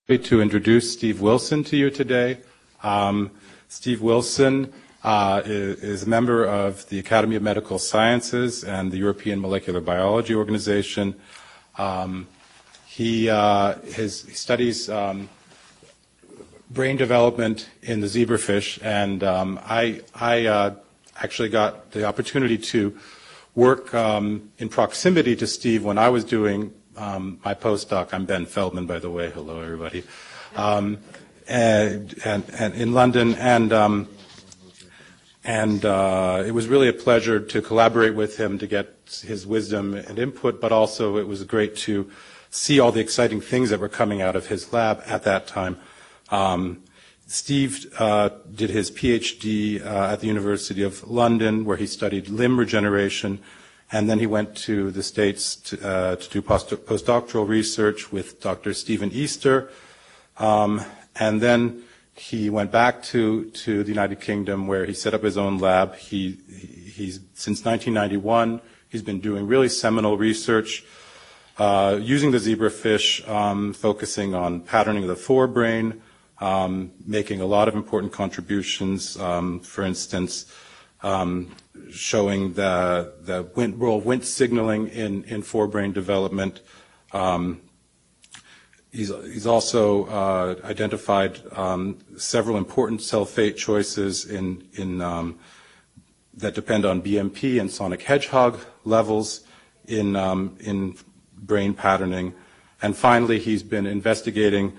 To introduce Steve Wilson to you today. Steve Wilson is a member of the Academy of Medical Sciences and the European Molecular Biology Organization. He studies brain development in the zebrafish, and I actually got the opportunity to work in proximity to Steve when I was doing my postdoc. I'm Ben Feldman, by the way. Hello, everybody. And in London, and it was really a pleasure to collaborate with him to get his wisdom and input, but also it was great to see all the exciting things that were coming out of his lab at that time. Steve did his PhD at the University of London, where he studied limb regeneration, and then he went to the States to do postdoctoral research with Dr. Stephen Easter. And then he went back to the United Kingdom, where he set up his own lab. He's since 1991, he's been doing really seminal research using the zebrafish, focusing on patterning of the forebrain, making a lot of important contributions, for instance, showing the role of Wnt signaling in forebrain development. He's also identified several important cell fate choices that depend on BMP and sonic hedgehog levels in brain patterning. And finally, he's been investigating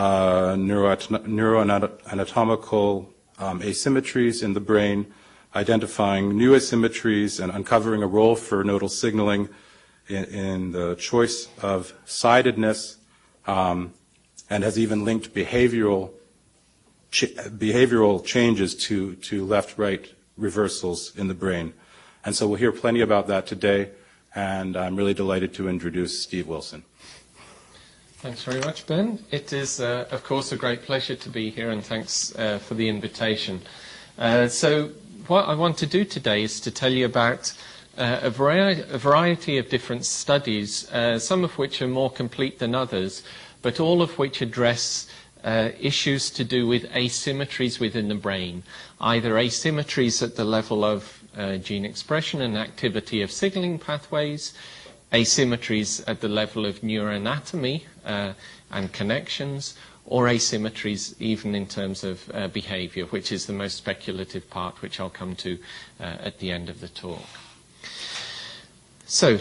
neuroanatomical asymmetries in the brain, identifying new asymmetries and uncovering a role for nodal signaling in the choice of sidedness, and has even linked behavioral changes to left-right reversals in the brain. And so we'll hear plenty about that today, and I'm really delighted to introduce Steve Wilson. Thanks very much, Ben. It is, of course, a great pleasure to be here, and thanks for the invitation. So what I want to do today is to tell you about a variety of different studies, some of which are more complete than others, but all of which address issues to do with asymmetries within the brain, either asymmetries at the level of gene expression and activity of signaling pathways, asymmetries at the level of neuroanatomy and connections, or asymmetries even in terms of behavior, which is the most speculative part, which I'll come to at the end of the talk. So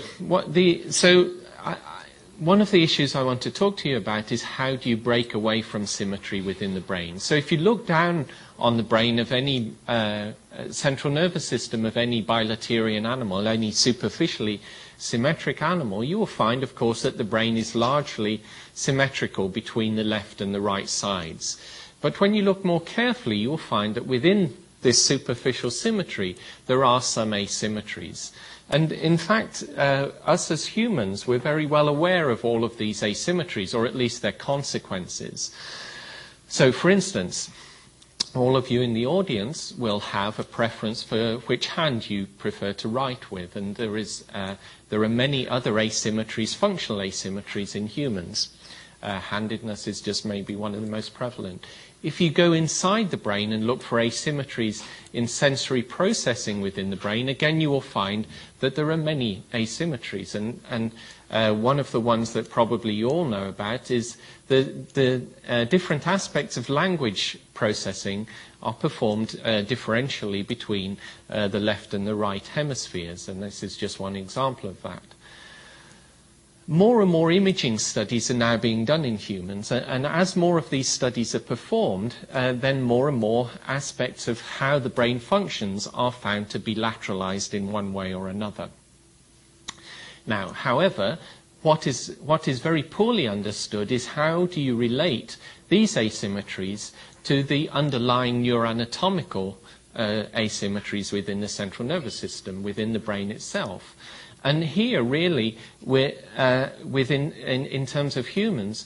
one of the issues I want to talk to you about is how do you break away from symmetry within the brain. So if you look down on the brain of any central nervous system of any bilaterian animal, any superficially symmetric animal, you will find, of course, that the brain is largely symmetrical between the left and the right sides. But when you look more carefully, you will find that within this superficial symmetry, there are some asymmetries. And in fact, us as humans, we're very well aware of all of these asymmetries, or at least their consequences. So, for instance, all of you in the audience will have a preference for which hand you prefer to write with, and there are many other asymmetries, functional asymmetries in humans. Handedness is just maybe one of the most prevalent. If you go inside the brain and look for asymmetries in sensory processing within the brain, again you will find that there are many asymmetries. And one of the ones that probably you all know about is the different aspects of language processing are performed differentially between the left and the right hemispheres, and this is just one example of that. More and more imaging studies are now being done in humans, and as more of these studies are performed, then more and more aspects of how the brain functions are found to be lateralized in one way or another. Now, however, what is very poorly understood is how do you relate these asymmetries to the underlying neuroanatomical asymmetries within the central nervous system, within the brain itself. And here, really, in terms of humans,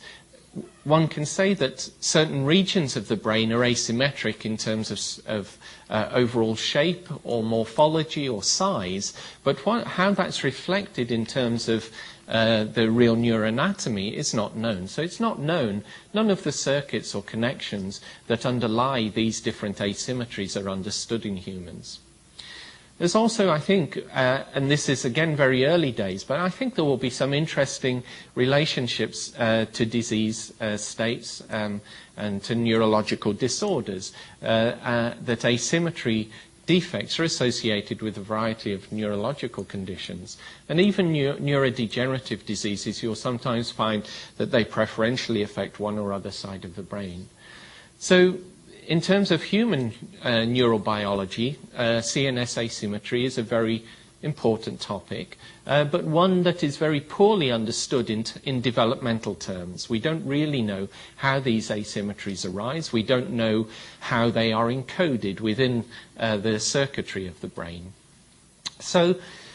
one can say that certain regions of the brain are asymmetric in terms of overall shape or morphology or size, but how that's reflected in terms of the real neuroanatomy is not known. So it's not known. None of the circuits or connections that underlie these different asymmetries are understood in humans. There's also, I think, and this is again very early days, but I think there will be some interesting relationships to disease states and to neurological disorders, that asymmetry defects are associated with a variety of neurological conditions. And even neurodegenerative diseases, you'll sometimes find that they preferentially affect one or other side of the brain. So, in terms of human neurobiology, CNS asymmetry is a very important topic, but one that is very poorly understood in developmental terms. We don't really know how these asymmetries arise. We don't know how they are encoded within the circuitry of the brain. So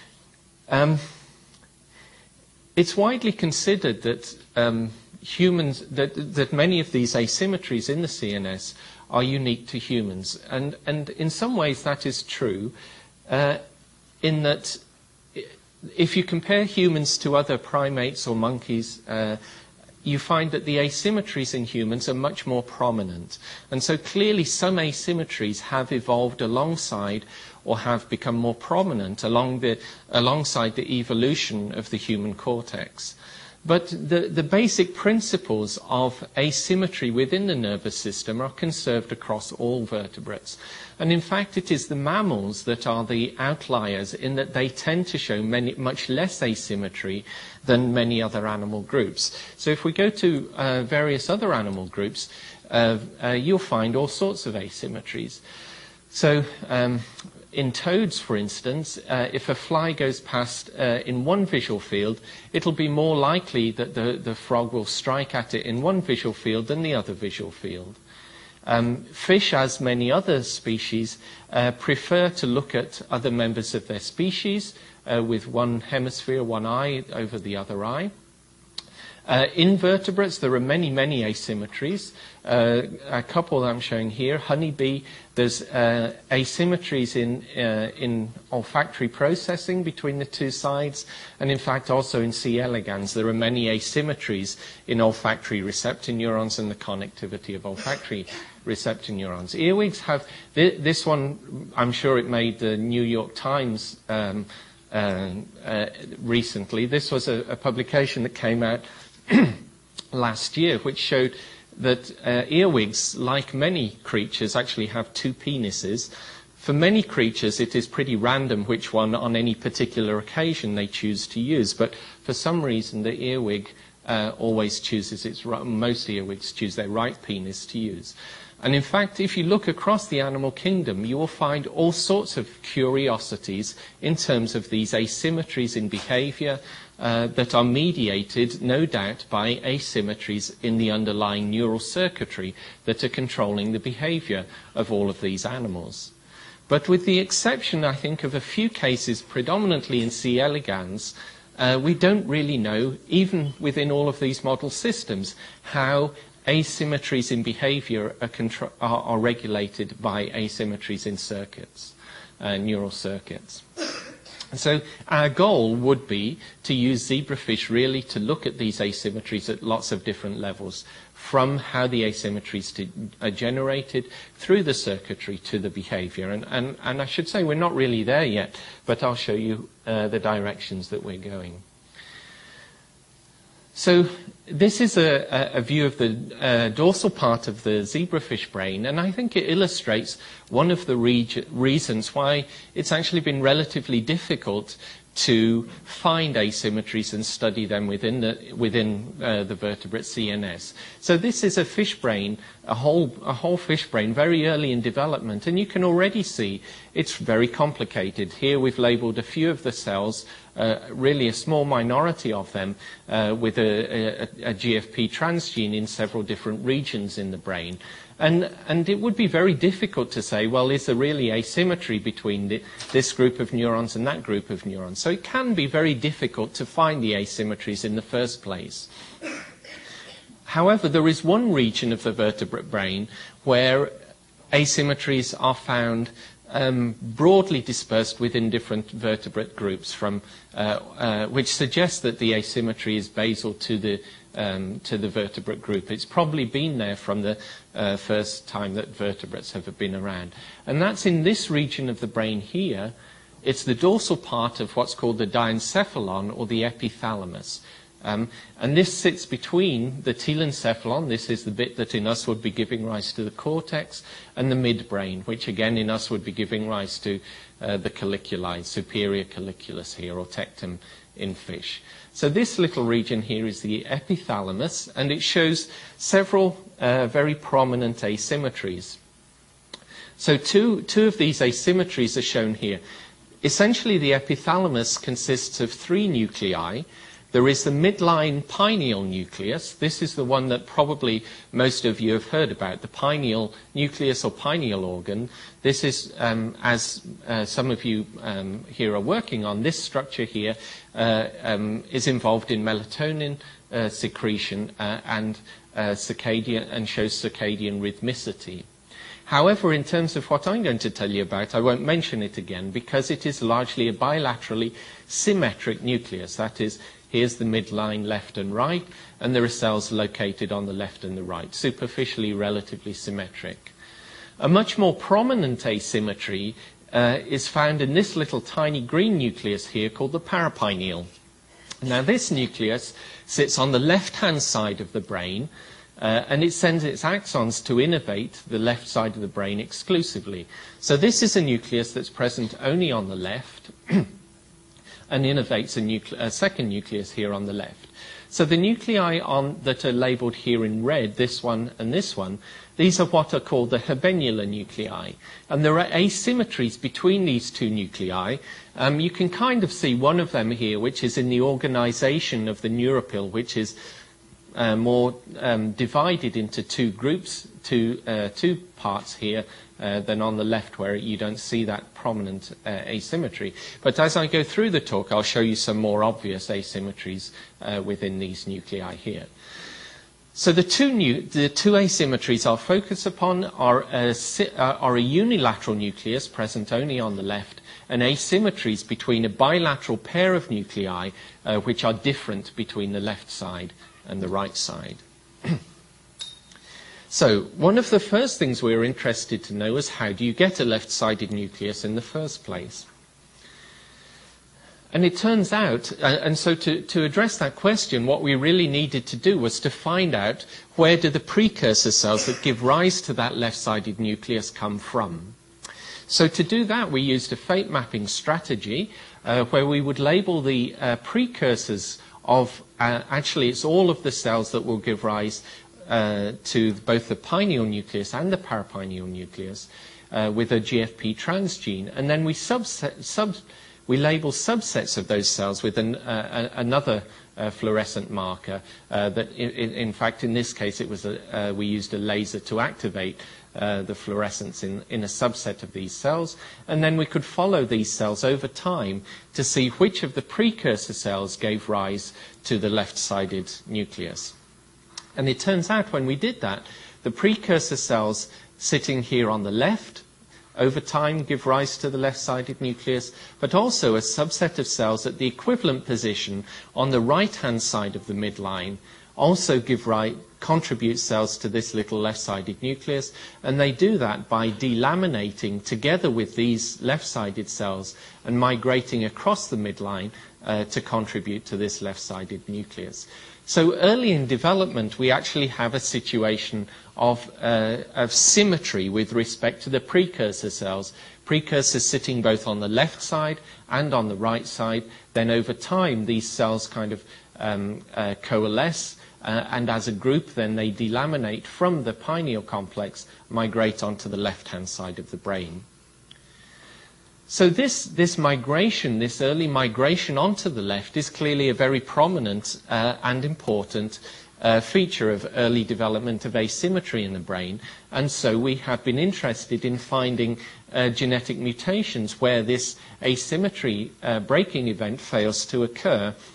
it's widely considered that humans, that many of these asymmetries in the CNS are unique to humans. And in some ways that is true, in that if you compare humans to other primates or monkeys, you find that the asymmetries in humans are much more prominent. And so clearly some asymmetries have evolved alongside or have become more prominent alongside the evolution of the human cortex. But the basic principles of asymmetry within the nervous system are conserved across all vertebrates. And in fact, it is the mammals that are the outliers in that they tend to show much less asymmetry than many other animal groups. So if we go to various other animal groups, you'll find all sorts of asymmetries. So in toads, for instance, if a fly goes past in one visual field, it'll be more likely that the frog will strike at it in one visual field than the other visual field. Fish, as many other species, prefer to look at other members of their species with one hemisphere, one eye over the other eye. Invertebrates, there are many, many asymmetries. A couple I'm showing here. Honeybee, there's asymmetries in olfactory processing between the two sides, and in fact also in C. elegans there are many asymmetries in olfactory receptor neurons and the connectivity of olfactory receptor neurons. Earwigs have, this one, I'm sure it made the New York Times recently. This was a publication that came out last year, which showed that earwigs, like many creatures, actually have two penises. For many creatures, it is pretty random which one on any particular occasion they choose to use, but for some reason the earwig always chooses most earwigs choose their right penis to use. And in fact, if you look across the animal kingdom, you will find all sorts of curiosities in terms of these asymmetries in behavior that are mediated, no doubt, by asymmetries in the underlying neural circuitry that are controlling the behavior of all of these animals. But with the exception, I think, of a few cases, predominantly in C. elegans, we don't really know, even within all of these model systems, how asymmetries in behavior are regulated by asymmetries in circuits, neural circuits. And so our goal would be to use zebrafish really to look at these asymmetries at lots of different levels, from how the asymmetries are generated through the circuitry to the behavior. And I should say we're not really there yet, but I'll show you the directions that we're going. So this is a view of the dorsal part of the zebrafish brain, and I think it illustrates one of the reasons why it's actually been relatively difficult to find asymmetries and study them within the vertebrate CNS. So this is a fish brain, a whole fish brain, very early in development, and you can already see it's very complicated. Here we've labelled a few of the cells, really a small minority of them, with a GFP transgene in several different regions in the brain. And it would be very difficult to say, well, is there really asymmetry between this group of neurons and that group of neurons? So it can be very difficult to find the asymmetries in the first place. However, there is one region of the vertebrate brain where asymmetries are found broadly dispersed within different vertebrate groups, which suggests that the asymmetry is basal to the vertebrate group. It's probably been there from the first time that vertebrates have been around. And that's in this region of the brain here. It's the dorsal part of what's called the diencephalon, or the epithalamus. And this sits between the telencephalon, this is the bit that in us would be giving rise to the cortex, and the midbrain, which again in us would be giving rise to the colliculi, superior colliculus here, or tectum in fish. So this little region here is the epithalamus, and it shows several very prominent asymmetries. So two of these asymmetries are shown here. Essentially, the epithalamus consists of 3 nuclei. There is the midline pineal nucleus. This is the one that probably most of you have heard about, the pineal nucleus or pineal organ. This is, as some of you here are working on, this structure here is involved in melatonin secretion and circadian, and shows circadian rhythmicity. However, in terms of what I'm going to tell you about, I won't mention it again because it is largely a bilaterally symmetric nucleus. That is, here's the midline left and right, and there are cells located on the left and the right, superficially relatively symmetric. A much more prominent asymmetry is found in this little tiny green nucleus here called the parapineal. Now, this nucleus sits on the left-hand side of the brain, and it sends its axons to innervate the left side of the brain exclusively. So this is a nucleus that's present only on the left and innervates a second nucleus here on the left. So the nuclei that are labeled here in red, this one and this one, these are what are called the habenular nuclei. And there are asymmetries between these two nuclei. You can kind of see one of them here, which is in the organization of the neuropil, which is more divided into 2 groups, two parts here than on the left, where you don't see that prominent asymmetry. But as I go through the talk, I'll show you some more obvious asymmetries within these nuclei here. So the two asymmetries I'll focus upon are a unilateral nucleus present only on the left, and asymmetries between a bilateral pair of nuclei which are different between the left side and the right side. So one of the first things we're interested to know is, how do you get a left-sided nucleus in the first place? And it turns out, and so to address that question, what we really needed to do was to find out, where do the precursor cells that give rise to that left-sided nucleus come from? So to do that, we used a fate mapping strategy where we would label the precursors of, actually it's all of the cells that will give rise to both the pineal nucleus and the parapineal nucleus with a GFP transgene, and then we label subsets of those cells with another fluorescent marker that, in fact, in this case, it was we used a laser to activate the fluorescence in a subset of these cells, and then we could follow these cells over time to see which of the precursor cells gave rise to the left-sided nucleus. And it turns out, when we did that, the precursor cells sitting here on the left over time give rise to the left-sided nucleus, but also a subset of cells at the equivalent position on the right-hand side of the midline also contribute cells to this little left-sided nucleus, and they do that by delaminating together with these left-sided cells and migrating across the midline to contribute to this left-sided nucleus. So early in development, we actually have a situation of symmetry with respect to the precursor cells, precursors sitting both on the left side and on the right side. Then over time, these cells kind of coalesce, and as a group, then they delaminate from the pineal complex, migrate onto the left-hand side of the brain. So this migration, this early migration onto the left, is clearly a very prominent and important feature of early development of asymmetry in the brain. And so we have been interested in finding genetic mutations where this asymmetry breaking event fails to occur.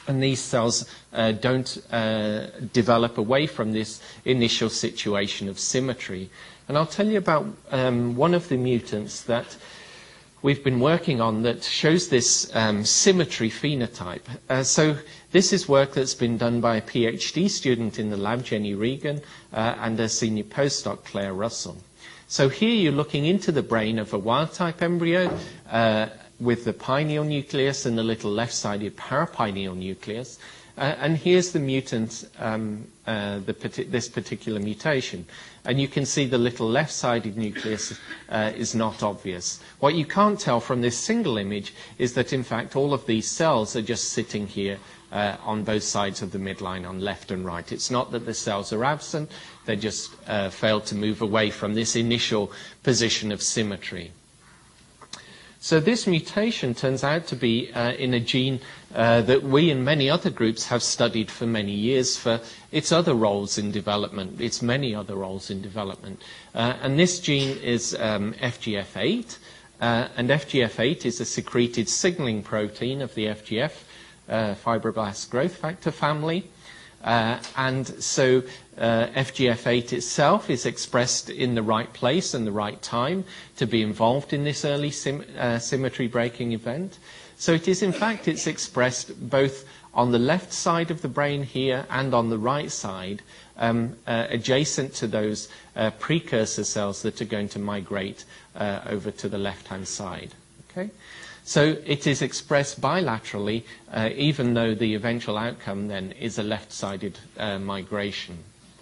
And these cells don't develop away from this initial situation of symmetry. And I'll tell you about one of the mutants that we've been working on that shows this symmetry phenotype. So this is work that's been done by a PhD student in the lab, Jenny Regan, and a senior postdoc, Claire Russell. So here you're looking into the brain of a wild-type embryo with the pineal nucleus and the little left-sided parapineal nucleus. And here's the mutant, this particular mutation. And you can see the little left-sided nucleus is not obvious. What you can't tell from this single image is that, in fact, all of these cells are just sitting here on both sides of the midline, on left and right. It's not that the cells are absent, they just failed to move away from this initial position of symmetry. So this mutation turns out to be in a gene that we and many other groups have studied for many years for its other roles in development, its many other roles in development. And this gene is FGF8, and FGF8 is a secreted signaling protein of the FGF, fibroblast growth factor family. And so FGF8 itself is expressed in the right place and the right time to be involved in this early symmetry breaking event. So it is, in fact, it's expressed both on the left side of the brain here and on the right side, adjacent to those precursor cells that are going to migrate over to the left-hand side. Okay? So it is expressed bilaterally, even though the eventual outcome then is a left-sided migration.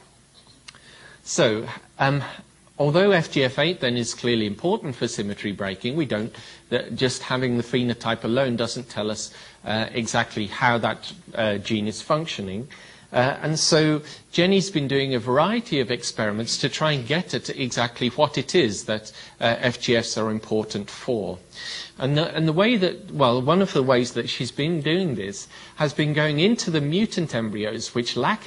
So, although FGF8 then is clearly important for symmetry breaking, we don't, just having the phenotype alone doesn't tell us exactly how that gene is functioning. And so Jenny's been doing a variety of experiments to try and get at exactly what it is that FGFs are important for. And the way that, well, one of the ways that she's been doing this has been going into the mutant embryos which lack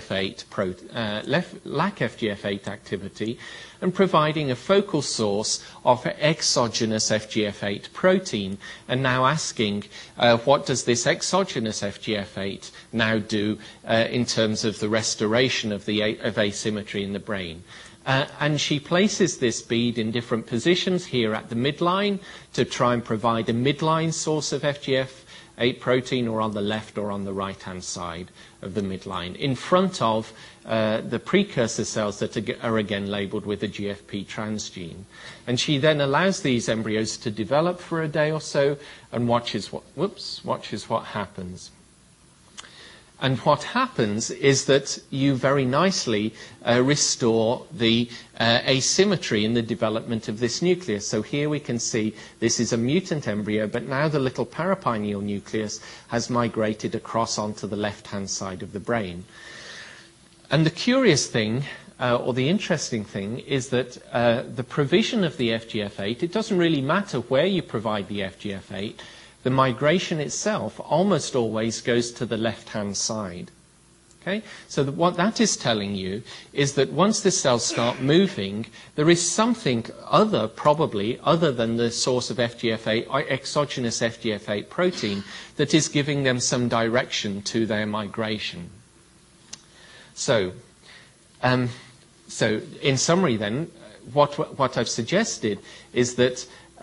FGF8 activity and providing a focal source of exogenous FGF8 protein, and now asking what does this exogenous FGF8 now do in terms of the restoration of asymmetry in the brain. And she places this bead in different positions here at the midline to try and provide a midline source of FGF8 protein, or on the left or on the right-hand side of the midline, in front of the precursor cells that are again labeled with the GFP transgene. And she then allows these embryos to develop for a day or so and watches what happens. And what happens is that you very nicely restore the asymmetry in the development of this nucleus. So here we can see this is a mutant embryo, but now the little parapineal nucleus has migrated across onto the left-hand side of the brain. And the curious thing, or the interesting thing, is that the provision of the FGF8, it doesn't really matter where you provide the FGF8, the migration itself almost always goes to the left-hand side. Okay? So what that is telling you is that once the cells start moving, there is something probably other than the source of FGF8, or exogenous FGF8 protein, that is giving them some direction to their migration. So in summary then, what I've suggested is that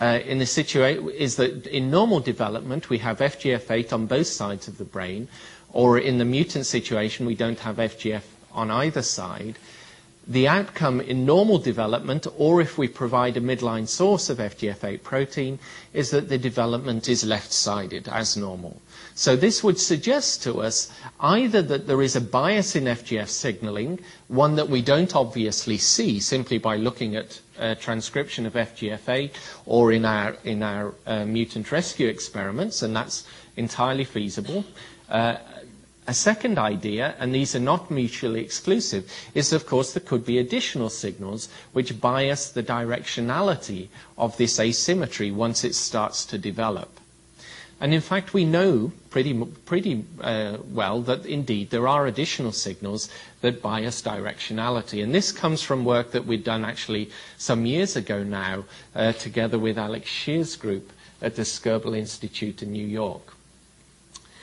in normal development we have FGF8 on both sides of the brain, or in the mutant situation we don't have FGF on either side. The outcome in normal development, or if we provide a midline source of FGF8 protein, is that the development is left-sided as normal. So this would suggest to us either that there is a bias in FGF signaling, one that we don't obviously see simply by looking at transcription of FGF8 or in our mutant rescue experiments, and that's entirely feasible. A second idea, and these are not mutually exclusive, is of course there could be additional signals which bias the directionality of this asymmetry once it starts to develop. And in fact, we know pretty well that indeed there are additional signals that bias directionality. And this comes from work that we'd done actually some years ago now, together with Alex Shear's group at the Skirball Institute in New York.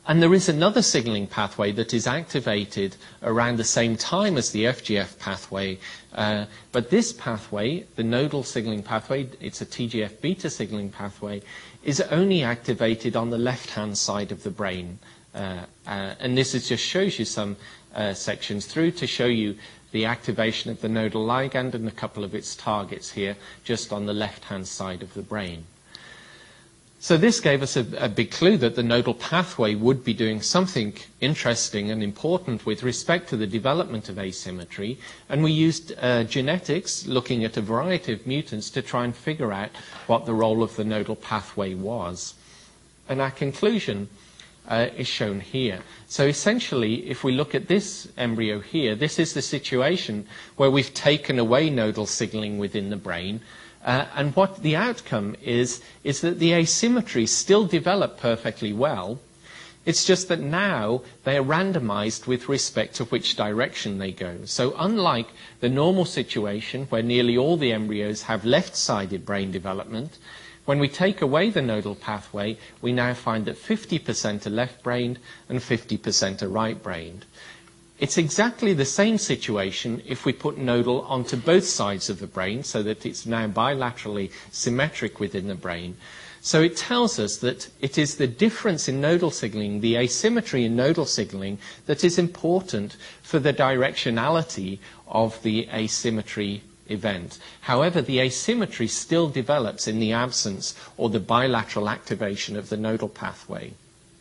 And there is another signaling pathway that is activated around the same time as the FGF pathway. But this pathway, the nodal signaling pathway, it's a TGF-beta signaling pathway, is only activated on the left-hand side of the brain. And this just shows you some sections through to show you the activation of the nodal ligand and a couple of its targets here, just on the left-hand side of the brain. So this gave us a big clue that the nodal pathway would be doing something interesting and important with respect to the development of asymmetry. And we used genetics, looking at a variety of mutants, to try and figure out what the role of the nodal pathway was. And our conclusion is shown here. So essentially, if we look at this embryo here, this is the situation where we've taken away nodal signaling within the brain. And what the outcome is that the asymmetries still develop perfectly well. It's just that now they are randomized with respect to which direction they go. So unlike the normal situation where nearly all the embryos have left-sided brain development, when we take away the nodal pathway, we now find that 50% are left-brained and 50% are right-brained. It's exactly the same situation if we put nodal onto both sides of the brain, so that it's now bilaterally symmetric within the brain. So it tells us that it is the difference in nodal signaling, the asymmetry in nodal signaling, that is important for the directionality of the asymmetry event. However, the asymmetry still develops in the absence or the bilateral activation of the nodal pathway.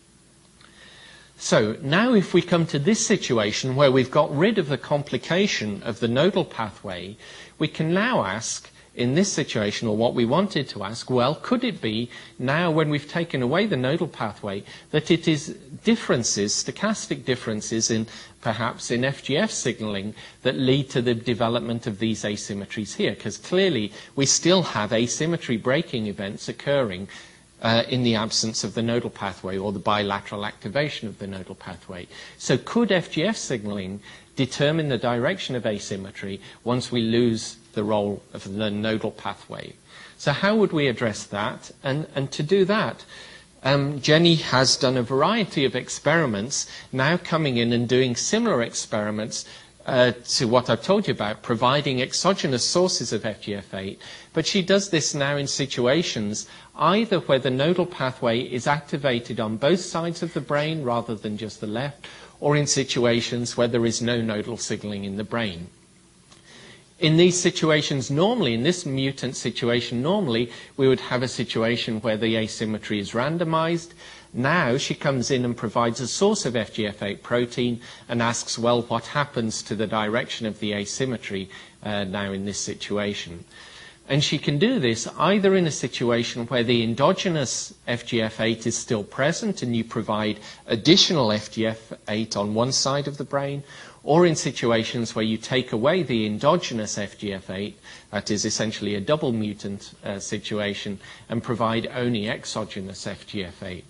So now if we come to this situation where we've got rid of the complication of the nodal pathway, we can now ask, in this situation, or what we wanted to ask, well, could it be now when we've taken away the nodal pathway that it is differences, stochastic differences in perhaps in FGF signaling that lead to the development of these asymmetries here? Because clearly we still have asymmetry breaking events occurring in the absence of the nodal pathway or the bilateral activation of the nodal pathway. So could FGF signaling determine the direction of asymmetry once we lose the role of the nodal pathway? So how would we address that? And to do that, Jenny has done a variety of experiments, now coming in and doing similar experiments to what I've told you about, providing exogenous sources of FGF8, but she does this now in situations either where the nodal pathway is activated on both sides of the brain rather than just the left, or in situations where there is no nodal signaling in the brain. In these situations, normally, in this mutant situation, normally, we would have a situation where the asymmetry is randomized. Now she comes in and provides a source of FGF8 protein and asks, well, what happens to the direction of the asymmetry now in this situation? And she can do this either in a situation where the endogenous FGF8 is still present and you provide additional FGF8 on one side of the brain, or in situations where you take away the endogenous FGF8, that is essentially a double mutant situation, and provide only exogenous FGF8.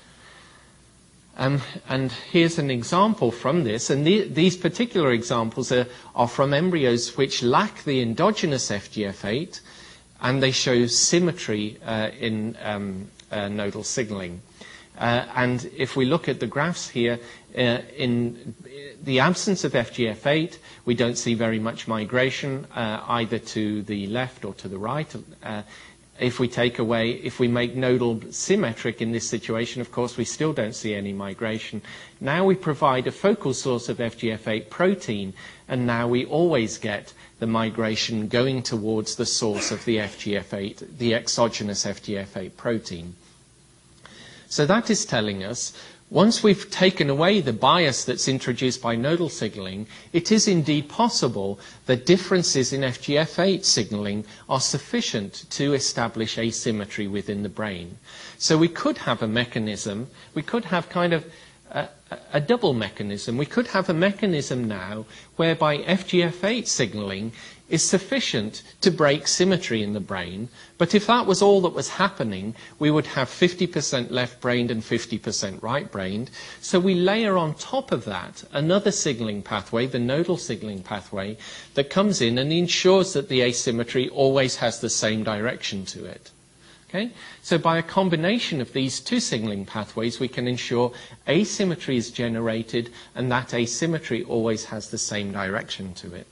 And here's an example from this, and these particular examples are from embryos which lack the endogenous FGF8, and they show symmetry in nodal signaling. And if we look at the graphs here, in the absence of FGF8, we don't see very much migration either to the left or to the right. If we make nodal symmetric in this situation, of course, we still don't see any migration. Now we provide a focal source of FGF8 protein, and now we always get the migration going towards the source of the FGF8, the exogenous FGF8 protein. So that is telling us, once we've taken away the bias that's introduced by nodal signaling, it is indeed possible that differences in FGF8 signaling are sufficient to establish asymmetry within the brain. So we could have a mechanism, we could have kind of a double mechanism. We could have a mechanism now whereby FGF8 signaling is sufficient to break symmetry in the brain, but if that was all that was happening, we would have 50% left-brained and 50% right-brained. So we layer on top of that another signaling pathway, the nodal signaling pathway, that comes in and ensures that the asymmetry always has the same direction to it. Okay? So by a combination of these two signaling pathways, we can ensure asymmetry is generated, and that asymmetry always has the same direction to it.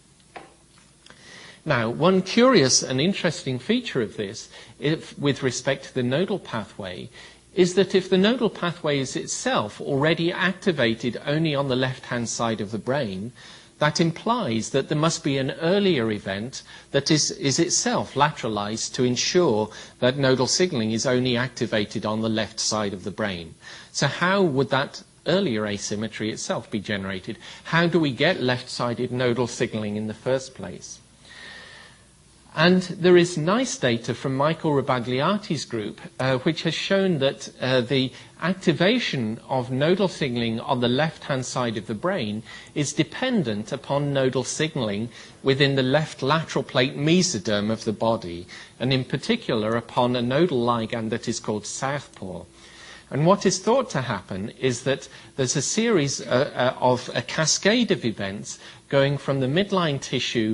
Now, one curious and interesting feature of this, with respect to the nodal pathway, is that if the nodal pathway is itself already activated only on the left-hand side of the brain, that implies that there must be an earlier event that is itself lateralized to ensure that nodal signaling is only activated on the left side of the brain. So how would that earlier asymmetry itself be generated? How do we get left-sided nodal signaling in the first place? And there is nice data from Michael Rebagliati's group, which has shown that the activation of nodal signaling on the left-hand side of the brain is dependent upon nodal signaling within the left lateral plate mesoderm of the body, and in particular upon a nodal ligand that is called southpaw. And what is thought to happen is that there's a series of a cascade of events going from the midline tissue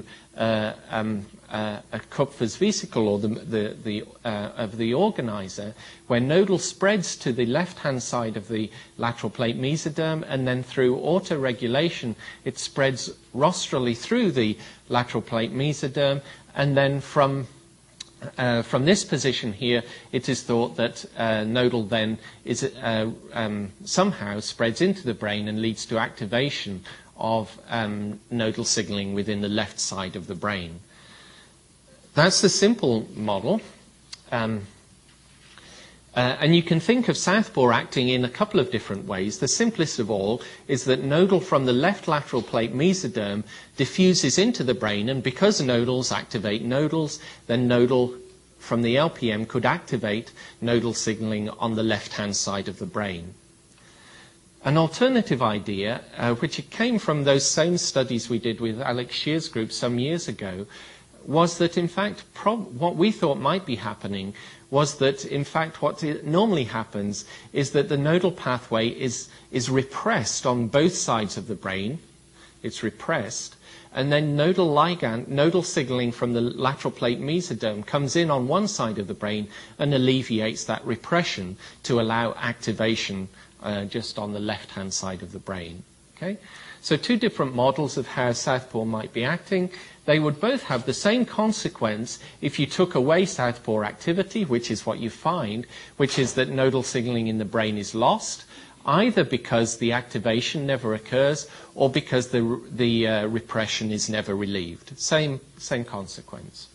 a Kupfer's vesicle, or of the organizer, where nodal spreads to the left-hand side of the lateral plate mesoderm, and then through autoregulation it spreads rostrally through the lateral plate mesoderm, and then from this position here, it is thought that nodal then is somehow spreads into the brain and leads to activation of nodal signaling within the left side of the brain. That's the simple model. And you can think of southpaw acting in a couple of different ways. The simplest of all is that nodal from the left lateral plate mesoderm diffuses into the brain, and because nodals activate nodals, then nodal from the LPM could activate nodal signaling on the left-hand side of the brain. An alternative idea, which came from those same studies we did with Alex Shear's group some years ago, was that in fact what we thought might be happening was that in fact what normally happens is that the nodal pathway is repressed on both sides of the brain. It's repressed, and then nodal signaling from the lateral plate mesoderm comes in on one side of the brain and alleviates that repression to allow activation just on the left-hand side of the brain. Okay? So two different models of how southpaw might be acting. They would both have the same consequence if you took away southpaw activity, which is what you find, which is that nodal signaling in the brain is lost, either because the activation never occurs or because the repression is never relieved. Same consequence.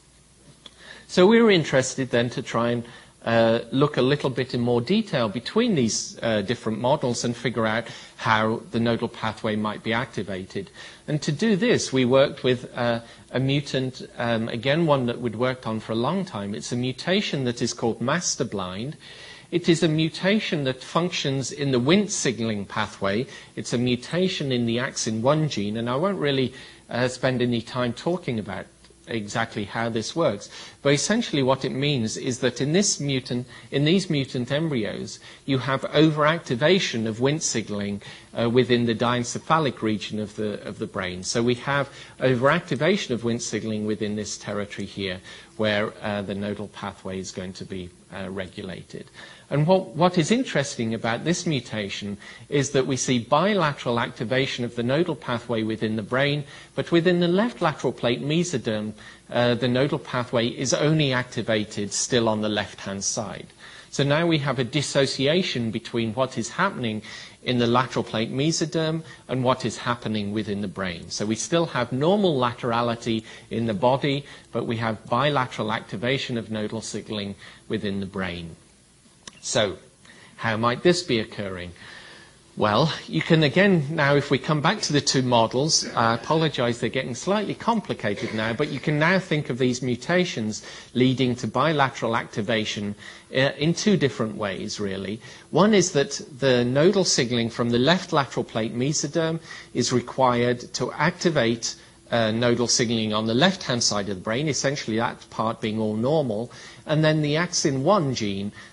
So we were interested then to try and look a little bit in more detail between these different models and figure out how the nodal pathway might be activated. And to do this, we worked with a mutant, again one that we'd worked on for a long time. It's a mutation that is called masterblind. It is a mutation that functions in the Wnt signaling pathway. It's a mutation in the axin 1 gene, and I won't really spend any time talking about exactly how this works. But essentially what it means is that in these mutant embryos, you have overactivation of Wnt signaling within the diencephalic region of the brain. So we have overactivation of Wnt signaling within this territory here, where the nodal pathway is going to be regulated. And what is interesting about this mutation is that we see bilateral activation of the nodal pathway within the brain, but within the left lateral plate mesoderm, the nodal pathway is only activated still on the left-hand side. So now we have a dissociation between what is happening in the lateral plate mesoderm and what is happening within the brain. So we still have normal laterality in the body, but we have bilateral activation of nodal signaling within the brain. So, how might this be occurring? Well, you can again, now if we come back to the two models, I apologize, they're getting slightly complicated now, but you can now think of these mutations leading to bilateral activation in two different ways, really. One is that the nodal signaling from the left lateral plate mesoderm is required to activate nodal signaling on the left-hand side of the brain, essentially that part being all normal, and then the axin 1 gene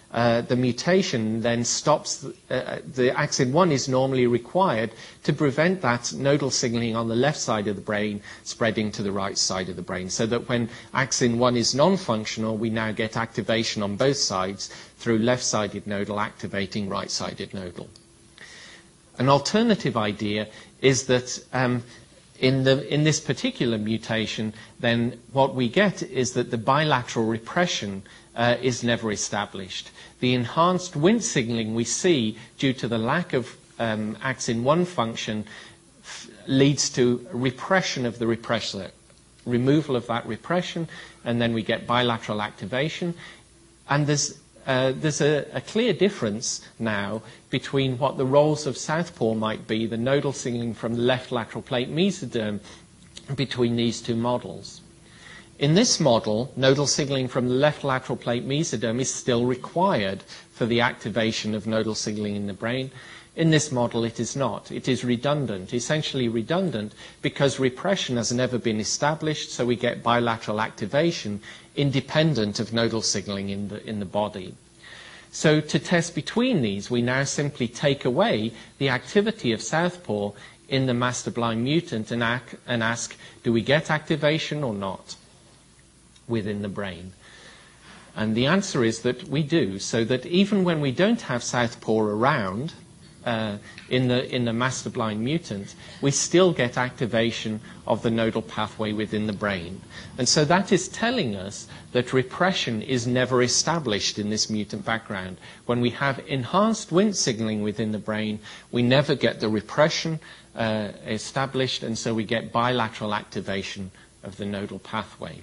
the mutation then stops, the axin 1 is normally required to prevent that nodal signaling on the left side of the brain spreading to the right side of the brain, so that when axin 1 is non-functional, we now get activation on both sides through left-sided nodal activating right-sided nodal. An alternative idea is that in this particular mutation, then what we get is that the bilateral repression is never established. The enhanced Wnt signaling we see due to the lack of axin 1 function leads to repression of the repressor, removal of that repression, and then we get bilateral activation. And there's a clear difference now between what the roles of southpaw might be, the nodal signaling from the left lateral plate mesoderm, between these two models. In this model, nodal signaling from the left lateral plate mesoderm is still required for the activation of nodal signaling in the brain. In this model, it is not. It is redundant, essentially redundant, because repression has never been established, so we get bilateral activation independent of nodal signaling in the body. So to test between these, we now simply take away the activity of southpaw in the master-blind mutant and ask, do we get activation or not within the brain? And the answer is that we do, so that even when we don't have southpaw around in the master-blind mutant, we still get activation of the nodal pathway within the brain. And so that is telling us that repression is never established in this mutant background. When we have enhanced Wnt signaling within the brain, we never get the repression established, and so we get bilateral activation of the nodal pathway.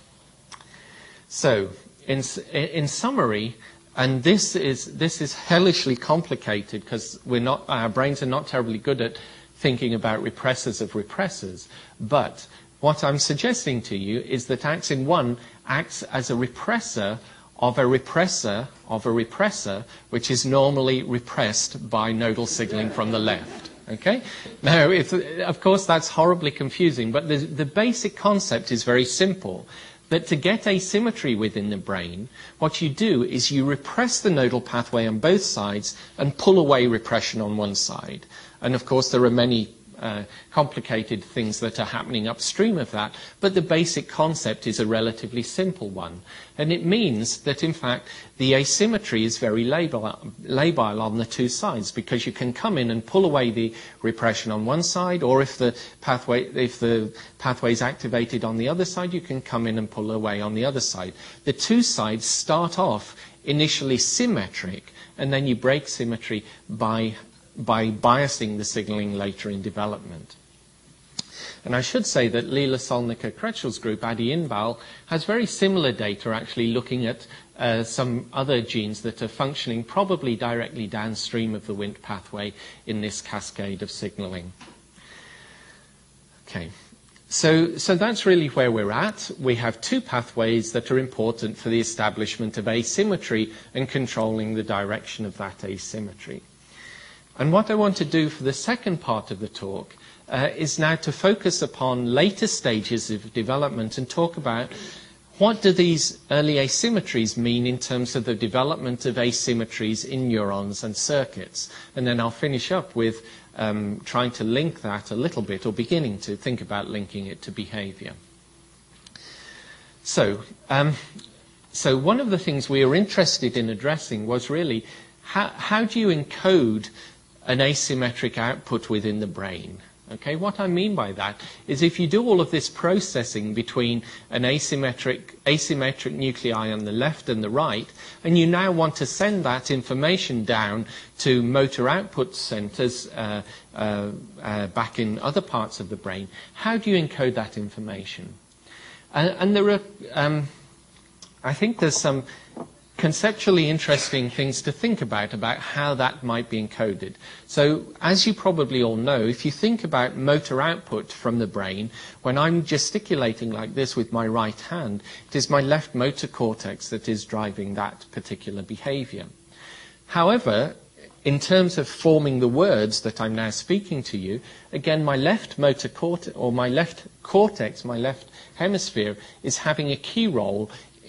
So, in summary, and this is hellishly complicated because our brains are not terribly good at thinking about repressors of repressors. But what I'm suggesting to you is that axin 1 acts as a repressor of a repressor of a repressor, which is normally repressed by nodal signaling from the left. Okay? Now, of course, that's horribly confusing, but the basic concept is very simple. That to get asymmetry within the brain, what you do is you repress the nodal pathway on both sides and pull away repression on one side. And of course, there are many complicated things that are happening upstream of that, but the basic concept is a relatively simple one. And it means that, in fact, the asymmetry is very labile on the two sides, because you can come in and pull away the repression on one side, or if the pathway is activated on the other side, you can come in and pull away on the other side. The two sides start off initially symmetric, and then you break symmetry by biasing the signaling later in development. And I should say that Leela Solniker-Kretschel's group, Adi Inbal, has very similar data actually looking at some other genes that are functioning probably directly downstream of the Wnt pathway in this cascade of signaling. Okay. So that's really where we're at. We have two pathways that are important for the establishment of asymmetry and controlling the direction of that asymmetry. And what I want to do for the second part of the talk is now to focus upon later stages of development and talk about what do these early asymmetries mean in terms of the development of asymmetries in neurons and circuits. And then I'll finish up with trying to link that a little bit, or beginning to think about linking it to behavior. So one of the things we are interested in addressing was really how do you encode an asymmetric output within the brain? Okay, what I mean by that is if you do all of this processing between an asymmetric nuclei on the left and the right, and you now want to send that information down to motor output centers back in other parts of the brain, how do you encode that information? And there are, I think there's some conceptually interesting things to think about how that might be encoded. So, as you probably all know, if you think about motor output from the brain, when I'm gesticulating like this with my right hand, it is my left motor cortex that is driving that particular behavior. However, in terms of forming the words that I'm now speaking to you, again, my left motor cortex, or my left cortex, my left hemisphere, is having a key role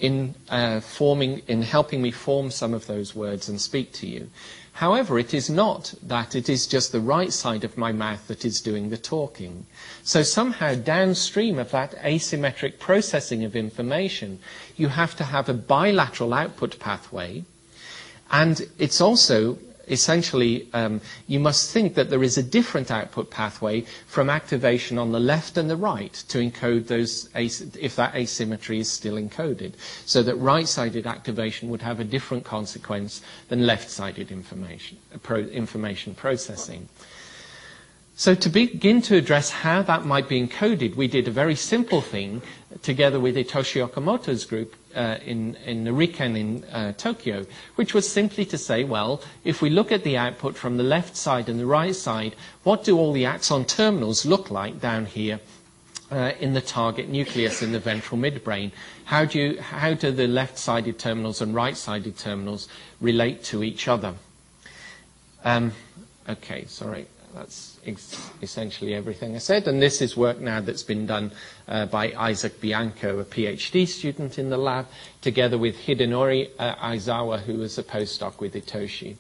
in helping me form some of those words and speak to you. However, it is not that it is just the right side of my mouth that is doing the talking. So somehow downstream of that asymmetric processing of information, you have to have a bilateral output pathway. And it's also essentially, you must think that there is a different output pathway from activation on the left and the right to encode those, if that asymmetry is still encoded. So that right-sided activation would have a different consequence than left-sided information processing. So to begin to address how that might be encoded, we did a very simple thing together with Hitoshi Okamoto's group in Riken in Tokyo, which was simply to say, well, if we look at the output from the left side and the right side, what do all the axon terminals look like down here in the target nucleus in the ventral midbrain? How do the left-sided terminals and right-sided terminals relate to each other? Okay, sorry. That's essentially everything I said. And this is work now that's been done by Isaac Bianco, a PhD student in the lab, together with Hidenori Aizawa, who was a postdoc with Hitoshi.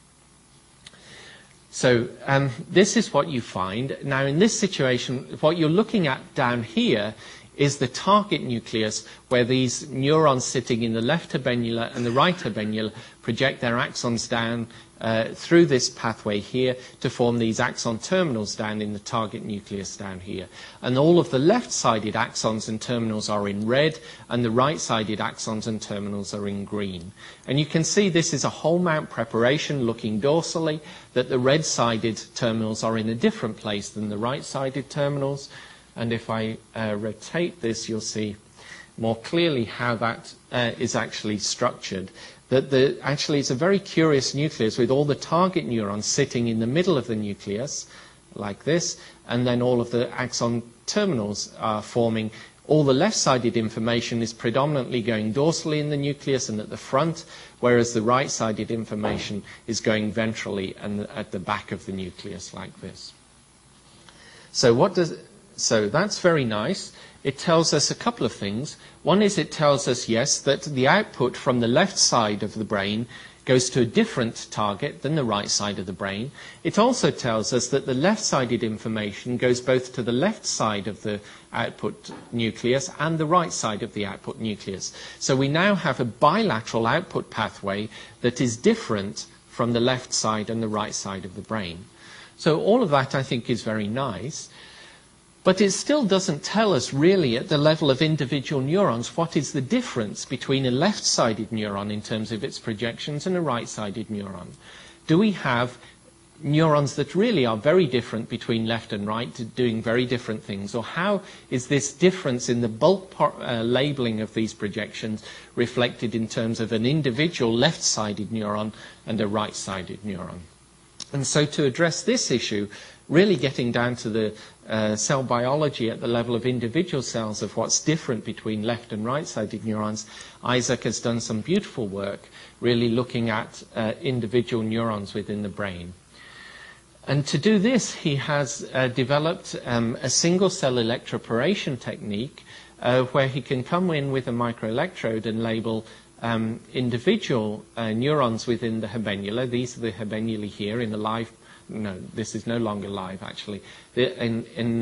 So this is what you find. Now, in this situation, what you're looking at down here is the target nucleus, where these neurons sitting in the left habenula and the right habenula project their axons down through this pathway here to form these axon terminals down in the target nucleus down here. And all of the left-sided axons and terminals are in red, and the right-sided axons and terminals are in green. And you can see this is a whole mount preparation looking dorsally, that the red-sided terminals are in a different place than the right-sided terminals. And if I rotate this, you'll see more clearly how that is actually structured. That actually it's a very curious nucleus with all the target neurons sitting in the middle of the nucleus, like this, and then all of the axon terminals are forming. All the left-sided information is predominantly going dorsally in the nucleus and at the front, whereas the right-sided information is going ventrally and at the back of the nucleus, like this. So that's very nice. It tells us a couple of things. One is it tells us, yes, that the output from the left side of the brain goes to a different target than the right side of the brain. It also tells us that the left-sided information goes both to the left side of the output nucleus and the right side of the output nucleus. So we now have a bilateral output pathway that is different from the left side and the right side of the brain. So all of that, I think, is very nice. But it still doesn't tell us really at the level of individual neurons what is the difference between a left-sided neuron in terms of its projections and a right-sided neuron. Do we have neurons that really are very different between left and right, doing very different things? Or how is this difference in the bulk labeling of these projections reflected in terms of an individual left-sided neuron and a right-sided neuron? And so to address this issue, really getting down to the cell biology at the level of individual cells of what's different between left and right-sided neurons, Isaac has done some beautiful work really looking at individual neurons within the brain. And to do this, he has developed a single-cell electroporation technique where he can come in with a microelectrode and label individual neurons within the habenula. These are the habenulae here in the live. No, this is no longer live, actually. In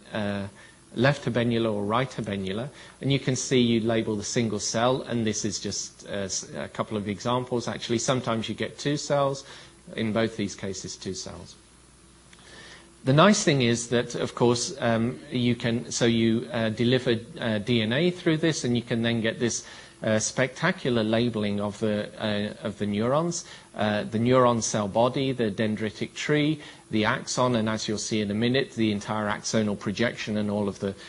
left habenula or right habenula, and you can see you label the single cell, and this is just a couple of examples. Actually, sometimes you get 2 cells. In both these cases, 2 cells. The nice thing is that, of course, you deliver DNA through this, and you can then get this spectacular labeling of the neurons, the neuron cell body, the dendritic tree, the axon, and as you'll see in a minute, the entire axonal projection and all of the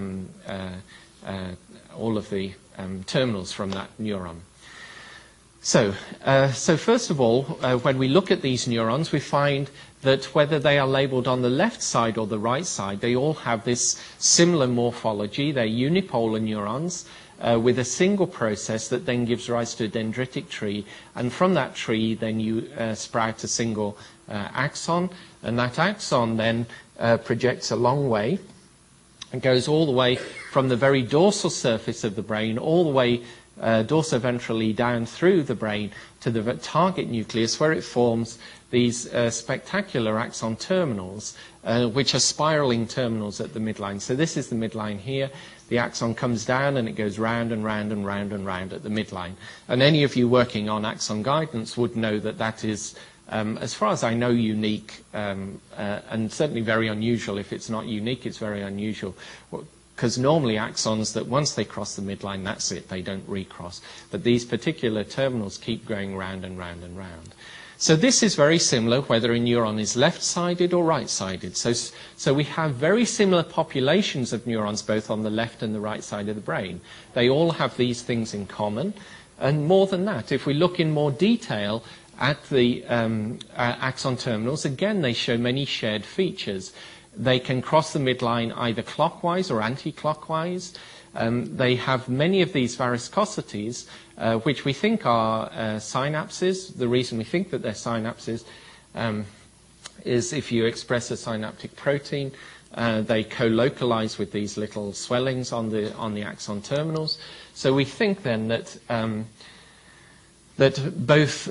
terminals from that neuron. So first of all, when we look at these neurons, we find that whether they are labeled on the left side or the right side, they all have this similar morphology. They're unipolar neurons with a single process that then gives rise to a dendritic tree. And from that tree, then you sprout a single axon. And that axon then projects a long way and goes all the way from the very dorsal surface of the brain all the way dorsoventrally down through the brain to the target nucleus, where it forms these spectacular axon terminals, which are spiraling terminals at the midline. So this is the midline here. The axon comes down and it goes round and round and round and round at the midline. And any of you working on axon guidance would know that that is, as far as I know, unique, and certainly very unusual. If it's not unique, it's very unusual. Because normally axons, that once they cross the midline, that's it, they don't recross. But these particular terminals keep going round and round and round. So this is very similar whether a neuron is left-sided or right-sided. So we have very similar populations of neurons both on the left and the right side of the brain. They all have these things in common. And more than that, if we look in more detail at the axon terminals, again, they show many shared features. They can cross the midline either clockwise or anti-clockwise. They have many of these varicosities, which we think are synapses. The reason we think that they're synapses is if you express a synaptic protein, they co-localize with these little swellings on the axon terminals. So we think then that both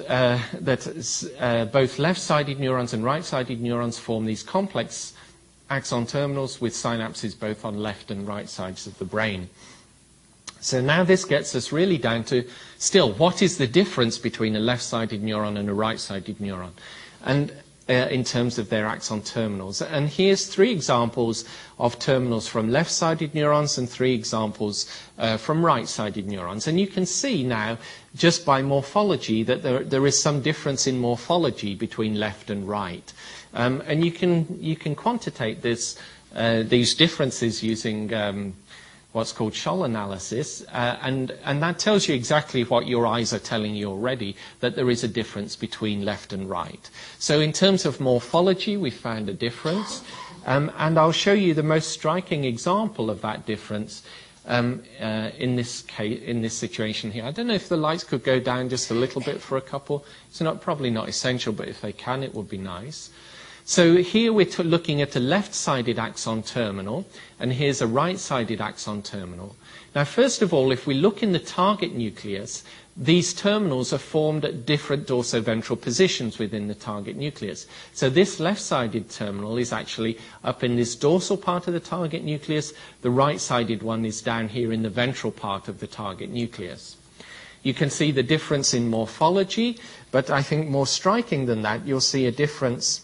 left-sided neurons and right-sided neurons form these complex axon terminals with synapses both on left and right sides of the brain. So now this gets us really down to, still, what is the difference between a left-sided neuron and a right-sided neuron? And in terms of their axon terminals. And here's 3 examples of terminals from left-sided neurons and 3 examples from right-sided neurons. And you can see now, just by morphology, that there is some difference in morphology between left and right. And you can quantitate these differences using what's called Scholl analysis, and that tells you exactly what your eyes are telling you already, that there is a difference between left and right. So in terms of morphology, we found a difference, and I'll show you the most striking example of that difference in this case, in this situation here. I don't know if the lights could go down just a little bit for a couple. It's probably not essential, but if they can, it would be nice. So here we're looking at a left-sided axon terminal, and here's a right-sided axon terminal. Now, first of all, if we look in the target nucleus, these terminals are formed at different dorsoventral positions within the target nucleus. So this left-sided terminal is actually up in this dorsal part of the target nucleus. The right-sided one is down here in the ventral part of the target nucleus. You can see the difference in morphology, but I think more striking than that, you'll see a difference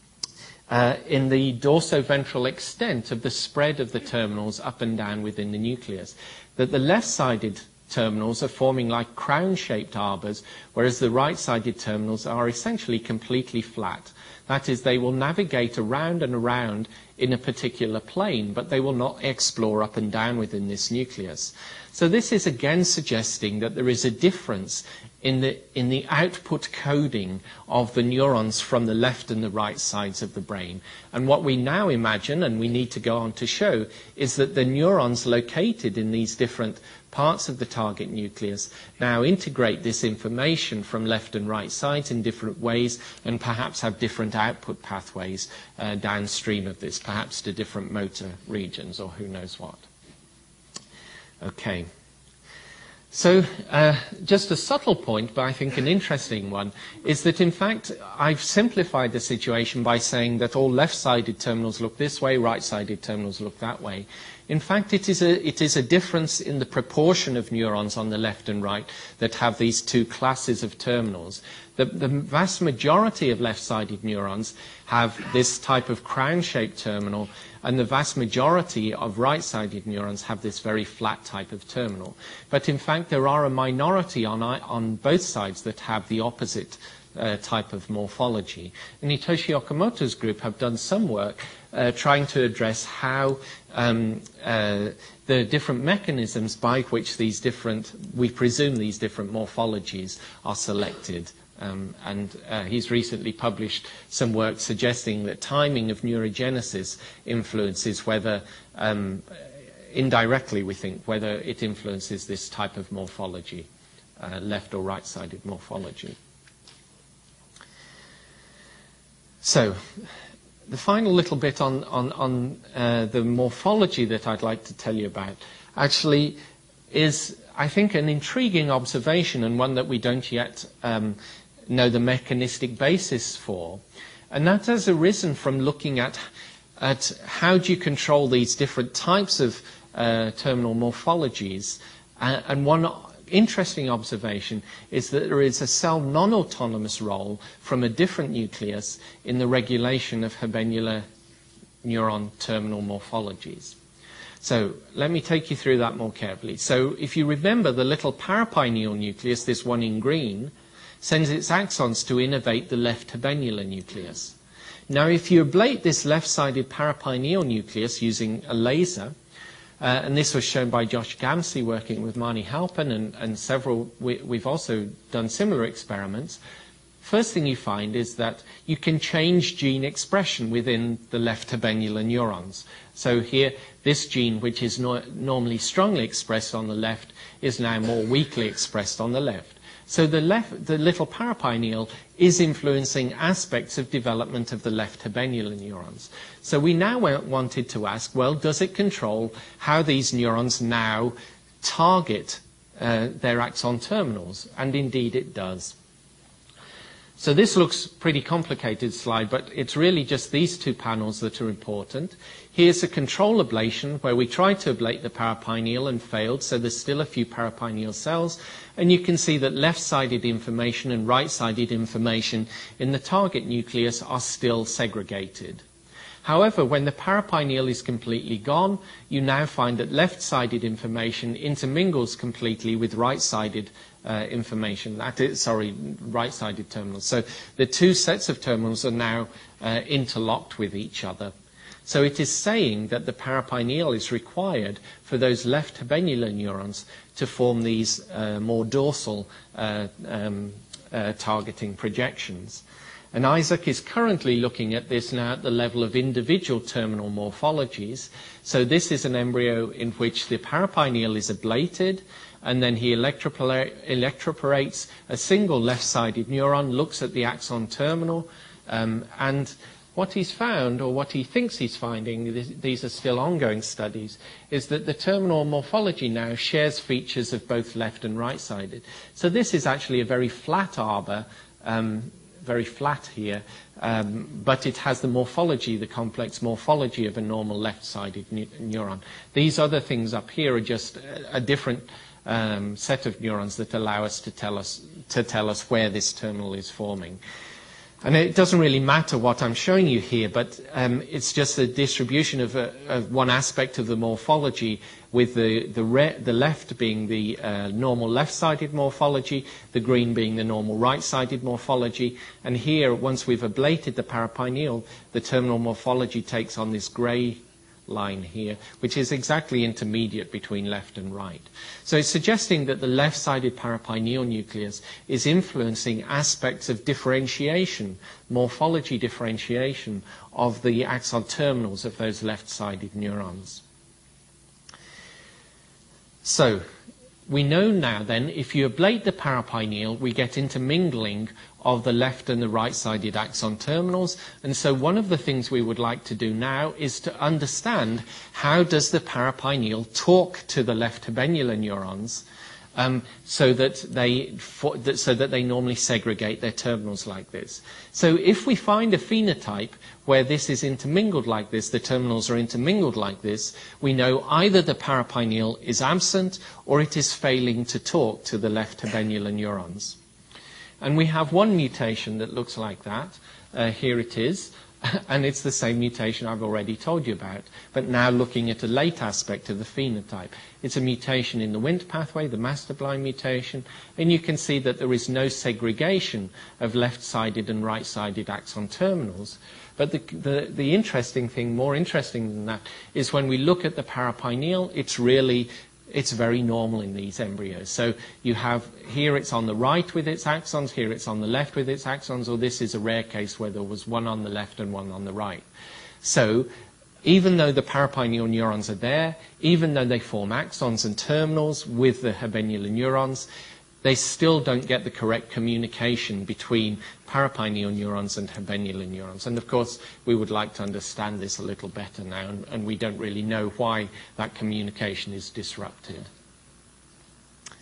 in the dorsoventral extent of the spread of the terminals up and down within the nucleus. That the left-sided terminals are forming like crown-shaped arbors, whereas the right-sided terminals are essentially completely flat. That is, they will navigate around and around in a particular plane, but they will not explore up and down within this nucleus. So this is again suggesting that there is a difference in the output coding of the neurons from the left and the right sides of the brain. And what we now imagine, and we need to go on to show, is that the neurons located in these different parts of the target nucleus now integrate this information from left and right sides in different ways, and perhaps have different output pathways downstream of this, perhaps to different motor regions or who knows what. Okay. So just a subtle point, but I think an interesting one, is that in fact I've simplified the situation by saying that all left-sided terminals look this way, right-sided terminals look that way. In fact, it is a difference in the proportion of neurons on the left and right that have these 2 classes of terminals. The vast majority of left-sided neurons have this type of crown-shaped terminal, and the vast majority of right-sided neurons have this very flat type of terminal. But in fact, there are a minority on both sides that have the opposite type of morphology. And Hitoshi Okamoto's group have done some work trying to address how the different mechanisms by which we presume these different morphologies are selected. He's recently published some work suggesting that timing of neurogenesis influences whether, indirectly we think, whether it influences this type of morphology, left or right-sided morphology. So, the final little bit on the morphology that I'd like to tell you about actually is, I think, an intriguing observation, and one that we don't yet know the mechanistic basis for. And that has arisen from looking at how do you control these different types of terminal morphologies. And one interesting observation is that there is a cell non-autonomous role from a different nucleus in the regulation of habenular neuron terminal morphologies. So let me take you through that more carefully. So if you remember, the little parapineal nucleus, this one in green, sends its axons to innervate the left habenular nucleus. Now, if you ablate this left-sided parapineal nucleus using a laser, and this was shown by Josh Gamsey working with Marnie Halpin and several, we've also done similar experiments. First thing you find is that you can change gene expression within the left habenular neurons. So here, this gene, which is normally strongly expressed on the left, is now more weakly expressed on the left. So the little parapineal is influencing aspects of development of the left habenular neurons. So we now wanted to ask, well, does it control how these neurons now target their axon terminals? And indeed it does. So this looks pretty complicated slide, but it's really just these two panels that are important. Here's a control ablation where we tried to ablate the parapineal and failed, so there's still a few parapineal cells. And you can see that left-sided information and right-sided information in the target nucleus are still segregated. However, when the parapineal is completely gone, you now find that left-sided information intermingles completely with right-sided information. Right-sided terminals. So the two sets of terminals are now interlocked with each other. So it is saying that the parapineal is required for those left habenular neurons to form these more dorsal targeting projections. And Isaac is currently looking at this now at the level of individual terminal morphologies. So this is an embryo in which the parapineal is ablated, and then he electroporates a single left-sided neuron, looks at the axon terminal, and what he's found, or what he thinks he's finding, these are still ongoing studies, is that the terminal morphology now shares features of both left and right-sided. So this is actually a very flat arbor, very flat here, but it has the morphology, the complex morphology of a normal left-sided neuron. These other things up here are just a different set of neurons that allow us to tell us where this terminal is forming. And it doesn't really matter what I'm showing you here, but it's just the distribution of one aspect of the morphology, with the left being the normal left-sided morphology, the green being the normal right-sided morphology. And here, once we've ablated the parapineal, the terminal morphology takes on this grey line here, which is exactly intermediate between left and right. So it's suggesting that the left-sided parapineal nucleus is influencing aspects of differentiation, morphology differentiation of the axon terminals of those left-sided neurons. So we know now then, if you ablate the parapineal, we get intermingling of the left and the right-sided axon terminals. And so one of the things we would like to do now is to understand how does the parapineal talk to the left habenular neurons so that they normally segregate their terminals like this. So if we find a phenotype where this is intermingled like this, the terminals are intermingled like this, we know either the parapineal is absent or it is failing to talk to the left habenular neurons. And we have one mutation that looks like that. Here it is. And it's the same mutation I've already told you about, but now looking at a late aspect of the phenotype. It's a mutation in the Wnt pathway, the masterblind mutation, and you can see that there is no segregation of left-sided and right-sided axon terminals. But the interesting thing, more interesting than that, is when we look at the parapineal, it's very normal in these embryos. So you have, here it's on the right with its axons, here it's on the left with its axons, or this is a rare case where there was one on the left and one on the right. So even though the parapineal neurons are there, even though they form axons and terminals with the habenular neurons, they still don't get the correct communication between parapineal neurons and habenular neurons. And of course, we would like to understand this a little better now, and we don't really know why that communication is disrupted.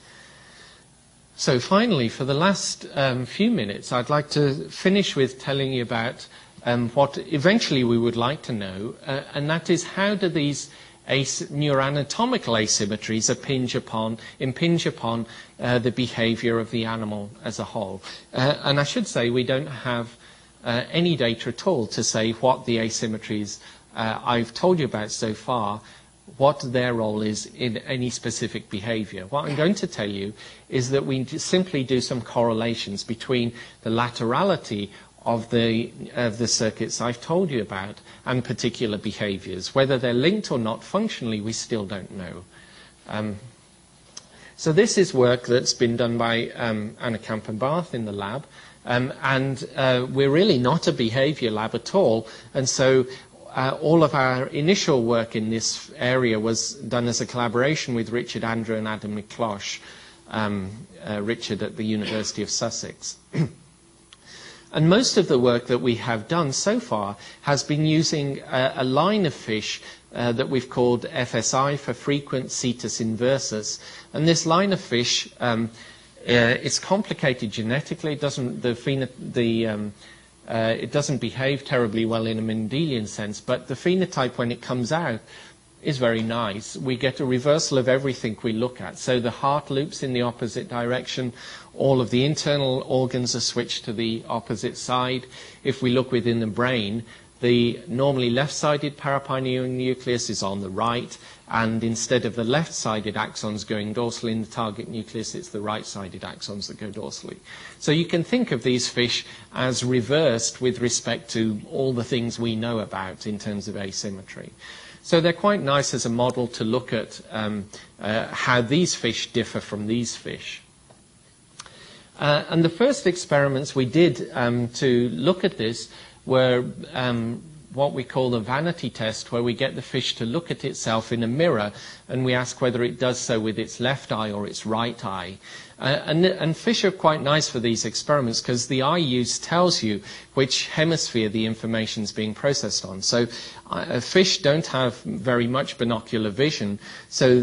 So finally, for the last few minutes, I'd like to finish with telling you about what eventually we would like to know, and that is how do these neuroanatomical asymmetries impinge upon the behavior of the animal as a whole. And I should say we don't have any data at all to say what the asymmetries I've told you about so far, what their role is in any specific behavior. What I'm going to tell you is that we simply do some correlations between the laterality of the circuits I've told you about and particular behaviors. Whether they're linked or not functionally, we still don't know. So this is work that's been done by Anna Kampenbarth in the lab, and we're really not a behavior lab at all, and so all of our initial work in this area was done as a collaboration with Richard Andrew and Adam McClosh, Richard at the University of Sussex. And most of the work that we have done so far has been using a line of fish that we've called FSI, for frequent cetus inversus. And this line of fish, it's complicated genetically. It doesn't, it doesn't behave terribly well in a Mendelian sense, but the phenotype when it comes out is very nice. We get a reversal of everything we look at. So the heart loops in the opposite direction. All of the internal organs are switched to the opposite side. If we look within the brain, the normally left-sided parapineal nucleus is on the right, and instead of the left-sided axons going dorsally in the target nucleus, it's the right-sided axons that go dorsally. So you can think of these fish as reversed with respect to all the things we know about in terms of asymmetry. So they're quite nice as a model to look at how these fish differ from these fish. And the first experiments we did to look at this were what we call the vanity test, where we get the fish to look at itself in a mirror and we ask whether it does so with its left eye or its right eye. And fish are quite nice for these experiments because the eye use tells you which hemisphere the information is being processed on. So fish don't have very much binocular vision, so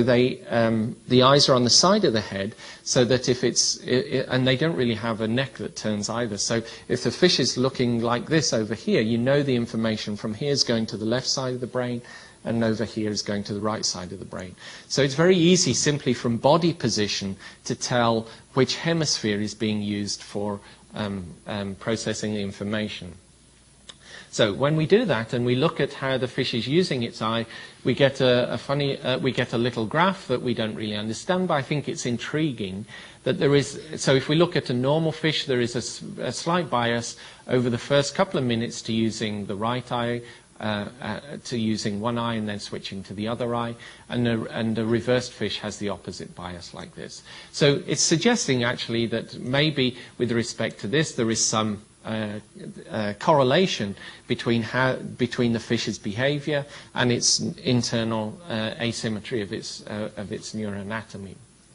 the eyes are on the side of the head, so that if and they don't really have a neck that turns either. So if the fish is looking like this over here, you know the information from here is going to the left side of the brain, and over here is going to the right side of the brain. So it's very easy simply from body position to tell which hemisphere is being used for processing the information. So when we do that and we look at how the fish is using its eye, we get we get a little graph that we don't really understand, but I think it's intriguing that there is. So if we look at a normal fish, there is a slight bias over the first couple of minutes to using the right eye, to using one eye and then switching to the other eye, and a reversed fish has the opposite bias like this. So it's suggesting actually that maybe with respect to this there is some correlation between the fish's behavior and its internal asymmetry of its neuroanatomy.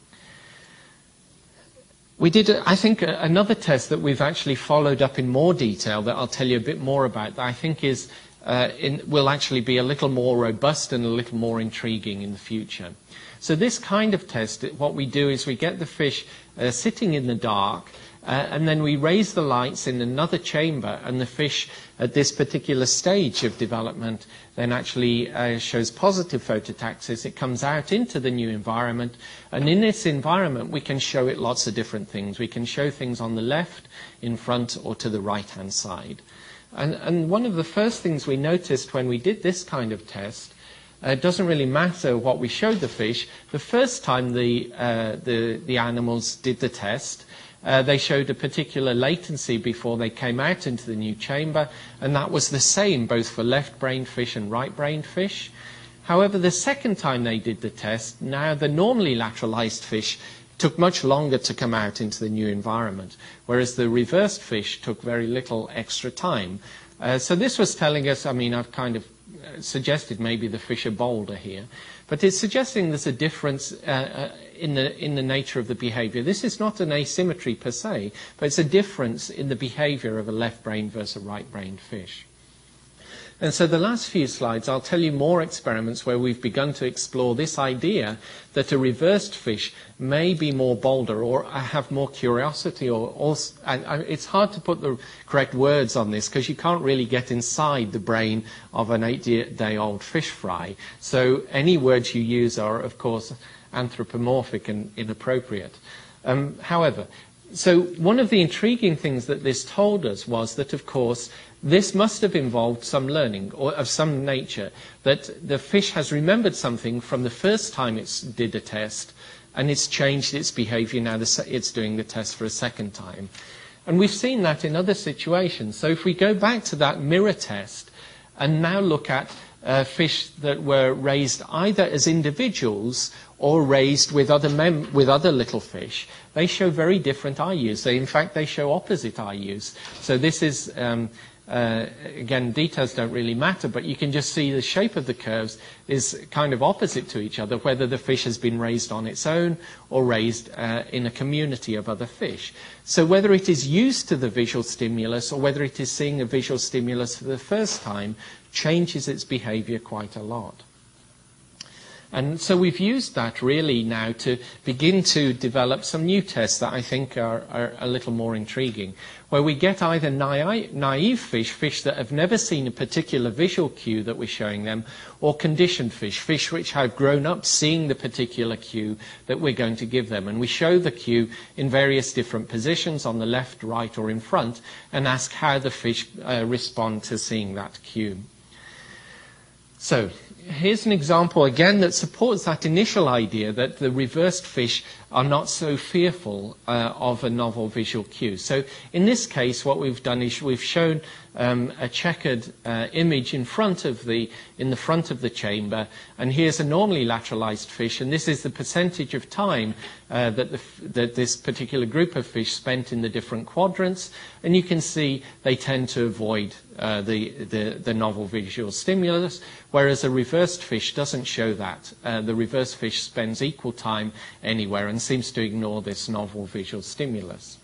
We did, I think, another test that we've actually followed up in more detail that I'll tell you a bit more about, that I think is will actually be a little more robust and a little more intriguing in the future. So this kind of test, what we do is we get the fish sitting in the dark, and then we raise the lights in another chamber, and the fish at this particular stage of development then actually shows positive phototaxis. It comes out into the new environment, and in this environment we can show it lots of different things. We can show things on the left, in front, or to the right-hand side. And one of the first things we noticed when we did this kind of test, it doesn't really matter what we showed the fish. The first time the animals did the test, they showed a particular latency before they came out into the new chamber, and that was the same both for left-brained fish and right-brained fish. However, the second time they did the test, now the normally lateralized fish took much longer to come out into the new environment, whereas the reversed fish took very little extra time. So this was telling us, I mean, I've kind of suggested maybe the fish are bolder here, but it's suggesting there's a difference in the nature of the behavior. This is not an asymmetry per se, but it's a difference in the behavior of a left-brained versus a right-brained fish. And so the last few slides, I'll tell you more experiments where we've begun to explore this idea that a reversed fish may be more bolder or have more curiosity. It's hard to put the correct words on this because you can't really get inside the brain of an 8-day-old fish fry. So any words you use are, of course, anthropomorphic and inappropriate. However, so one of the intriguing things that this told us was that, of course, this must have involved some learning or of some nature, that the fish has remembered something from the first time it did a test, and it's changed its behavior now it's doing the test for a second time. And we've seen that in other situations. So if we go back to that mirror test and now look at fish that were raised either as individuals or raised with other little fish, they show very different IUs. In fact, they show opposite IUs. So this is, again, details don't really matter, but you can just see the shape of the curves is kind of opposite to each other, whether the fish has been raised on its own or raised in a community of other fish. So whether it is used to the visual stimulus or whether it is seeing a visual stimulus for the first time changes its behavior quite a lot. And so we've used that really now to begin to develop some new tests that I think are a little more intriguing, where we get either naive fish that have never seen a particular visual cue that we're showing them, or conditioned fish which have grown up seeing the particular cue that we're going to give them. And we show the cue in various different positions on the left, right, or in front, and ask how the fish respond to seeing that cue. So here's an example again that supports that initial idea that the reversed fish are not so fearful of a novel visual cue. So in this case, what we've done is we've shown a checkered image in the front of the chamber, and here's a normally lateralized fish, and this is the percentage of time that this particular group of fish spent in the different quadrants, and you can see they tend to avoid the novel visual stimulus, whereas a reversed fish doesn't show that. The reversed fish spends equal time anywhere and seems to ignore this novel visual stimulus.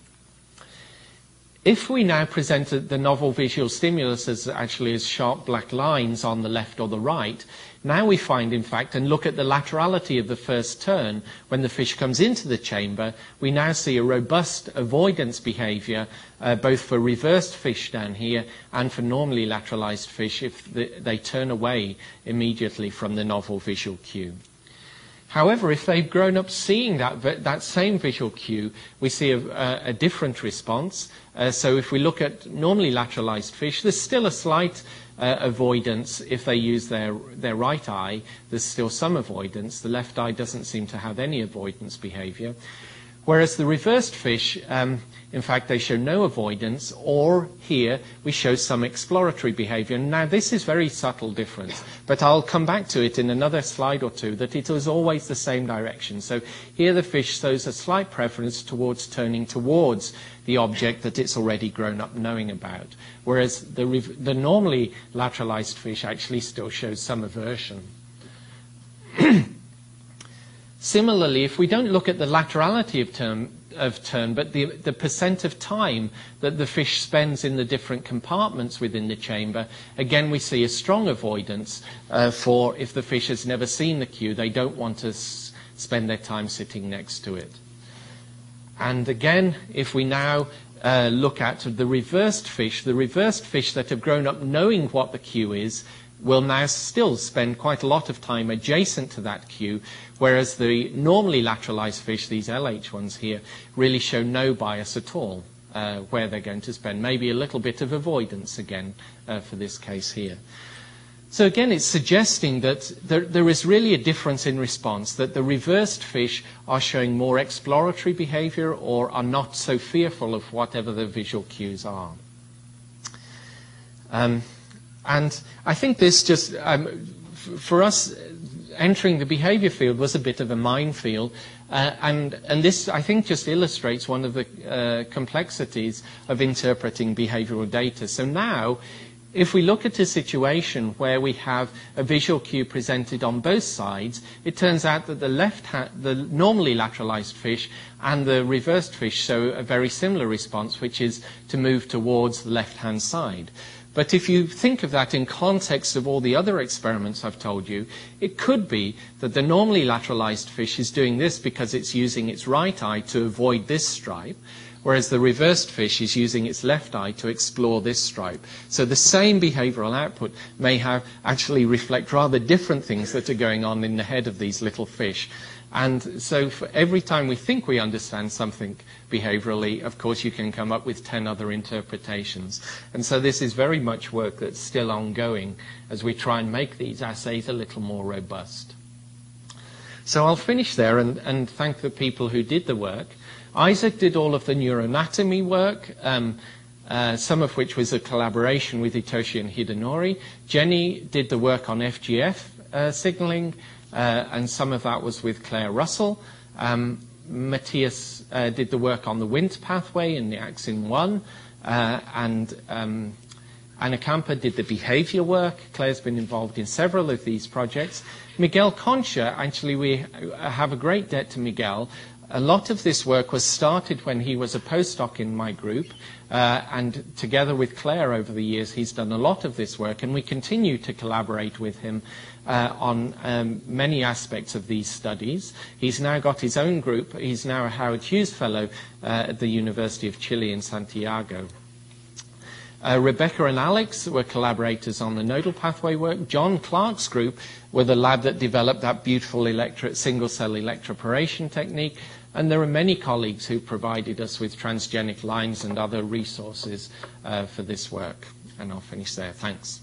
If we now presented the novel visual stimulus as sharp black lines on the left or the right, now we find, in fact, and look at the laterality of the first turn, when the fish comes into the chamber, we now see a robust avoidance behavior, both for reversed fish down here and for normally lateralized fish if they turn away immediately from the novel visual cue. However, if they've grown up seeing that same visual cue, we see a different response. So if we look at normally lateralized fish, there's still a slight avoidance if they use their right eye. There's still some avoidance. The left eye doesn't seem to have any avoidance behavior. Whereas the reversed fish, in fact, they show no avoidance, or here we show some exploratory behavior. Now, this is very subtle difference, but I'll come back to it in another slide or two, that it is always the same direction. So here the fish shows a slight preference towards turning towards the object that it's already grown up knowing about, whereas the normally lateralized fish actually still shows some aversion. Similarly, if we don't look at the laterality of turn, but the percent of time that the fish spends in the different compartments within the chamber, again we see a strong avoidance for if the fish has never seen the cue, they don't want to spend their time sitting next to it. And again, if we now look at the reversed fish that have grown up knowing what the cue is, will now still spend quite a lot of time adjacent to that cue, whereas the normally lateralized fish, these LH ones here, really show no bias at all where they're going to spend. Maybe a little bit of avoidance again for this case here. So again, it's suggesting that there is really a difference in response, that the reversed fish are showing more exploratory behavior or are not so fearful of whatever the visual cues are. And I think this just, for us, entering the behavior field was a bit of a minefield. And this, I think, just illustrates one of the complexities of interpreting behavioral data. So now, if we look at a situation where we have a visual cue presented on both sides, it turns out that the normally lateralized fish and the reversed fish show a very similar response, which is to move towards the left-hand side. But if you think of that in context of all the other experiments I've told you, it could be that the normally lateralized fish is doing this because it's using its right eye to avoid this stripe, whereas the reversed fish is using its left eye to explore this stripe. So the same behavioral output may have actually reflect rather different things that are going on in the head of these little fish. And so for every time we think we understand something behaviorally, of course you can come up with 10 other interpretations. And so this is very much work that's still ongoing as we try and make these assays a little more robust. So I'll finish there and thank the people who did the work. Isaac did all of the neuroanatomy work, some of which was a collaboration with Hitoshi and Hidenori. Jenny did the work on FGF signaling, and some of that was with Claire Russell. Matthias did the work on the Wnt pathway in the axin 1, and Anna Kamper did the behavior work. Claire's been involved in several of these projects. Miguel Concha, actually we have a great debt to Miguel. A lot of this work was started when he was a postdoc in my group, and together with Claire over the years, he's done a lot of this work, and we continue to collaborate with him on many aspects of these studies. He's now got his own group. He's now a Howard Hughes Fellow at the University of Chile in Santiago. Rebecca and Alex were collaborators on the nodal pathway work. John Clark's group were the lab that developed that beautiful single-cell electroporation technique. And there are many colleagues who provided us with transgenic lines and other resources for this work. And I'll finish there. Thanks.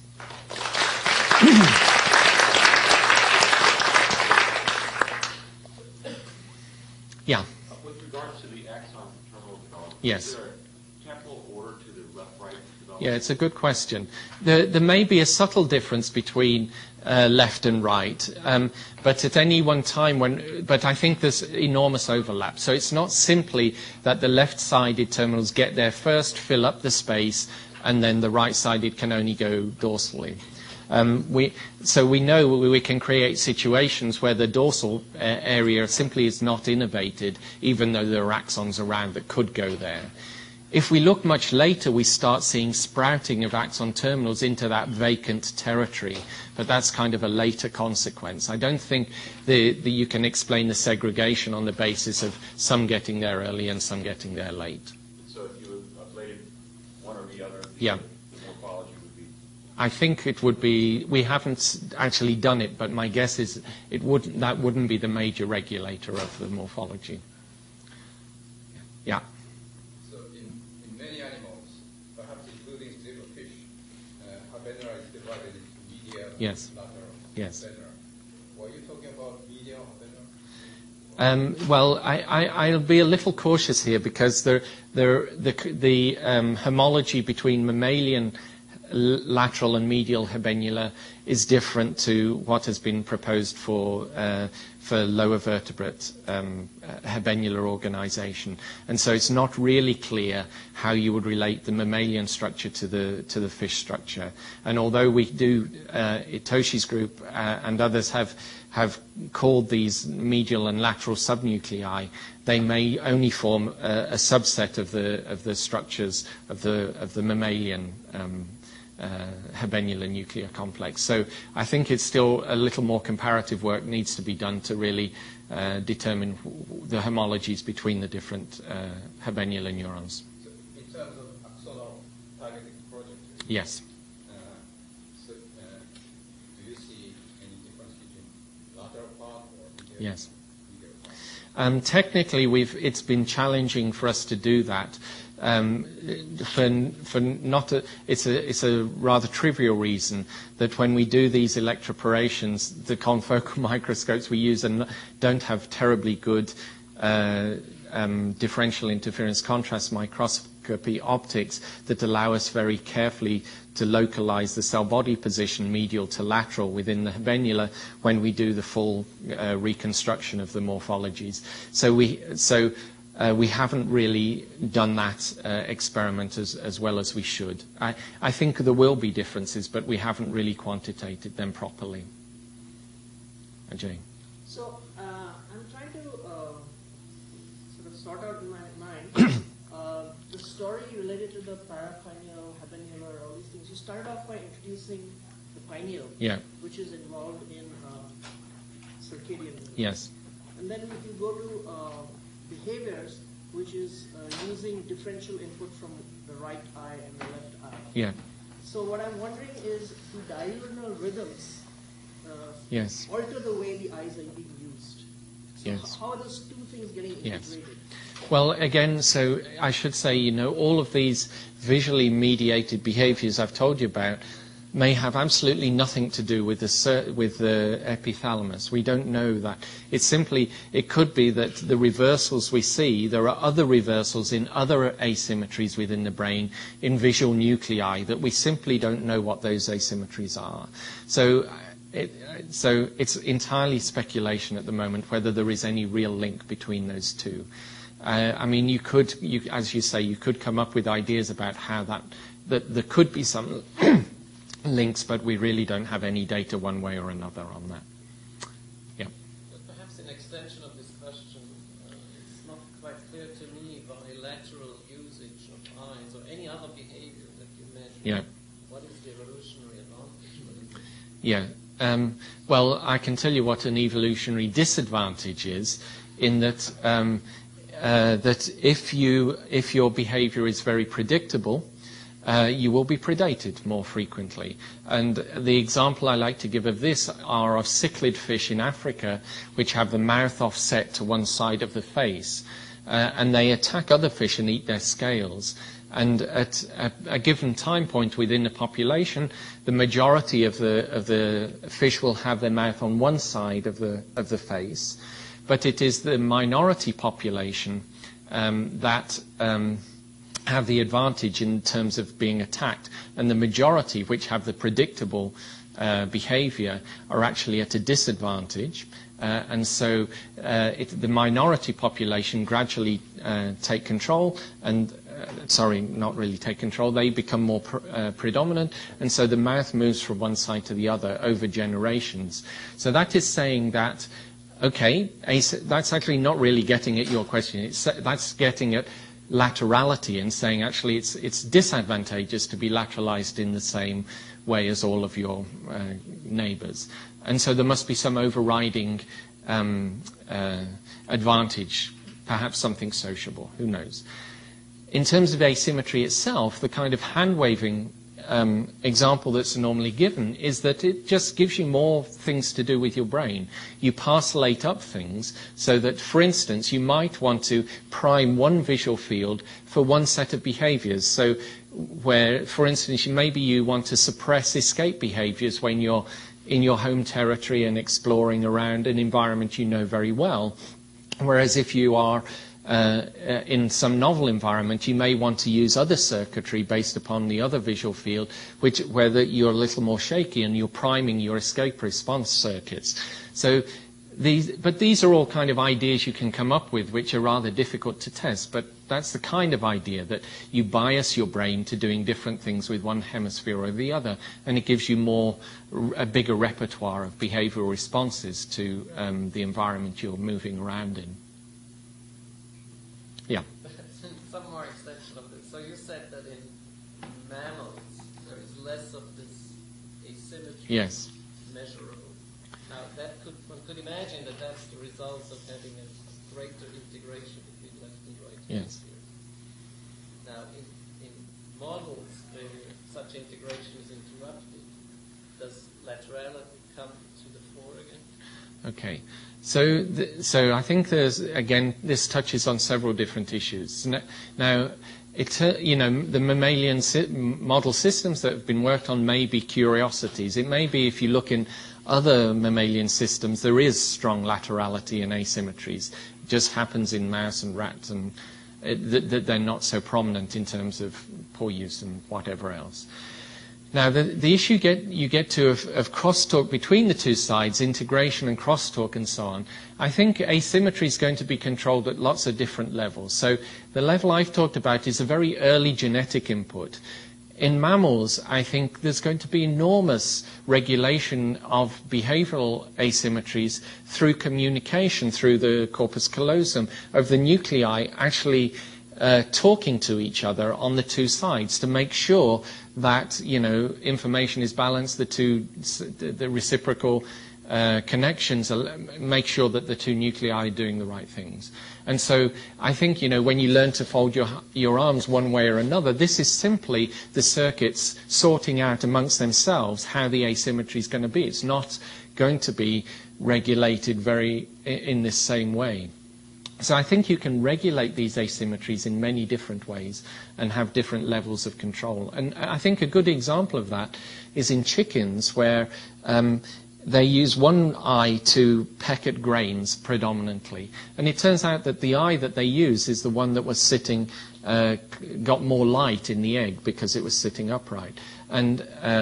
Yeah. With regards to the axon terminal development, yes. Is there a temporal order to the left-right development? Yeah, it's a good question. There may be a subtle difference between left and right, but at any one time but I think there's enormous overlap. So it's not simply that the left-sided terminals get there first, fill up the space, and then the right-sided can only go dorsally. So we know we can create situations where the dorsal area simply is not innervated, even though there are axons around that could go there. If we look much later, we start seeing sprouting of axon terminals into that vacant territory, but that's kind of a later consequence. I don't think that you can explain the segregation on the basis of some getting there early and some getting there late. So if you ablated one or the other, yeah. the morphology would be? I think it would be, we haven't actually done it, but my guess is that wouldn't be the major regulator of the morphology. Yeah. So in many animals, perhaps including zebrafish, habenera is divided into medial yes. and lateral. Yes. Habenera. Were you talking about medial habenera? Well, I'll be a little cautious here because the homology between mammalian lateral and medial habenula is different to what has been proposed for lower vertebrate habenular organization, and so it's not really clear how you would relate the mammalian structure to the fish structure. And although we do, Itoshi's group and others have called these medial and lateral subnuclei, they may only form a subset of the structures of the mammalian habenular nuclear complex. So I think it's still a little more comparative work needs to be done to really determine the homologies between the different habenular neurons. So in terms of axonal targeting project, yes. So do you see any difference between lateral part or medial? Yes. Medial part? Technically, it's been challenging for us to do that. It's a rather trivial reason that when we do these electroporations, the confocal microscopes we use don't have terribly good differential interference contrast microscopy optics that allow us very carefully to localize the cell body position medial to lateral within the habenula when we do the full reconstruction of the morphologies. So we haven't really done that experiment as well as we should. I think there will be differences, but we haven't really quantitated them properly. Ajay. So I'm trying to sort of sort out in my mind the story related to the parapineal, habenula, all these things, you started off by introducing the pineal, Yeah. which is involved in circadian rhythm. Yes. And then if you go to behaviors, which is using differential input from the right eye and the left eye. Yeah. So what I'm wondering is, do diurnal rhythms Yes. alter the way the eyes are being used? So Yes. how are those two things getting Yes. integrated? Well, again, so I should say, all of these visually mediated behaviors I've told you about may have absolutely nothing to do with the epithalamus. We don't know that. It could be that the reversals we see, there are other reversals in other asymmetries within the brain, in visual nuclei, that we simply don't know what those asymmetries are. So it's entirely speculation at the moment whether there is any real link between those two. You could, as you say, you could come up with ideas about how that there could be some links, but we really don't have any data one way or another on that. Yeah. But perhaps in extension of this question, it's not quite clear to me bilateral usage of eyes or any other behavior that you mentioned. Yeah. What is the evolutionary advantage? Yeah. Well, I can tell you what an evolutionary disadvantage is, in that that if your behavior is very predictable, you will be predated more frequently. And the example I like to give of this are of cichlid fish in Africa, which have the mouth offset to one side of the face, and they attack other fish and eat their scales. And at a given time point within the population, the majority of the fish will have their mouth on one side of the face, but it is the minority population that have the advantage in terms of being attacked, and the majority, which have the predictable behavior, are actually at a disadvantage. And so the minority population gradually take control, and not really take control, they become more predominant, and so the mouth moves from one side to the other over generations. So that is saying that, okay, that's actually not really getting at your question. That's getting at laterality and saying actually it's disadvantageous to be lateralized in the same way as all of your neighbors. And so there must be some overriding advantage, perhaps something sociable, who knows. In terms of asymmetry itself, the kind of hand-waving example that's normally given is that it just gives you more things to do with your brain. You parcellate up things so that, for instance, you might want to prime one visual field for one set of behaviors. So where, for instance, maybe you want to suppress escape behaviors when you're in your home territory and exploring around an environment you know very well. Whereas if you are in some novel environment, you may want to use other circuitry based upon the other visual field, where you're a little more shaky and you're priming your escape response circuits. So these are all kind of ideas you can come up with, which are rather difficult to test. But that's the kind of idea, that you bias your brain to doing different things with one hemisphere or the other, and it gives you a bigger repertoire of behavioral responses to the environment you're moving around in. Yeah. Some more extension of this. So you said that in mammals there is less of this asymmetry measurable. Now one could imagine that that's the result of having a greater integration between left and right hemispheres. Now in models where such integration is interrupted, does laterality come to the fore again? Okay. So I think this touches on several different issues. Now, the mammalian model systems that have been worked on may be curiosities. It may be, if you look in other mammalian systems, there is strong laterality and asymmetries. It just happens in mouse and rats, and that they're not so prominent in terms of poor use and whatever else. Now, the issue you get to of crosstalk between the two sides, integration and crosstalk and so on, I think asymmetry is going to be controlled at lots of different levels. So the level I've talked about is a very early genetic input. In mammals, I think there's going to be enormous regulation of behavioral asymmetries through communication, through the corpus callosum, of the nuclei actually talking to each other on the two sides to make sure that, information is balanced, the reciprocal connections, make sure that the two nuclei are doing the right things. And so I think, when you learn to fold your arms one way or another, this is simply the circuits sorting out amongst themselves how the asymmetry is going to be. It's not going to be regulated in this same way. So I think you can regulate these asymmetries in many different ways and have different levels of control. And I think a good example of that is in chickens, where they use one eye to peck at grains predominantly. And it turns out that the eye that they use is the one that was got more light in the egg because it was sitting upright. And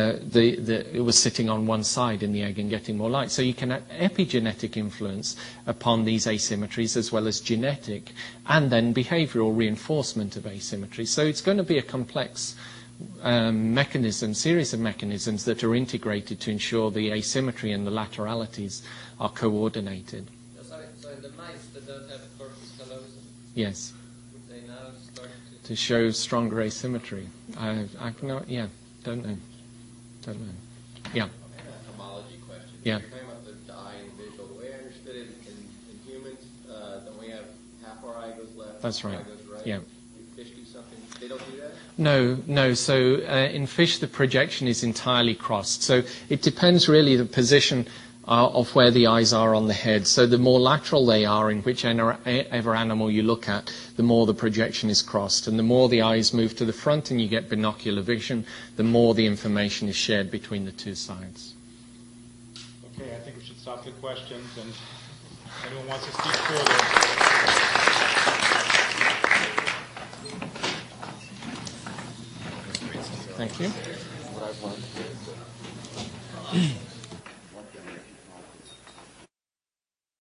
it was sitting on one side in the egg and getting more light. So you can have epigenetic influence upon these asymmetries as well as genetic, and then behavioral reinforcement of asymmetry. So it's going to be a complex series of mechanisms that are integrated to ensure the asymmetry and the lateralities are coordinated. So in the mice that don't have corpus callosum, yes, would they now start to show stronger asymmetry? Don't know. Yeah. A homology question. Yeah. You're talking about the eye and visual. The way I understood it, in humans, then we have half our eye goes left, That's half right. our eye goes right. Yeah. Fish do something. They don't do that? No. So in fish, the projection is entirely crossed. So it depends really the position of where the eyes are on the head. So the more lateral they are in whichever animal you look at, the more the projection is crossed. And the more the eyes move to the front and you get binocular vision, the more the information is shared between the two sides. Okay, I think we should stop the questions, and if anyone wants to speak further. Thank you.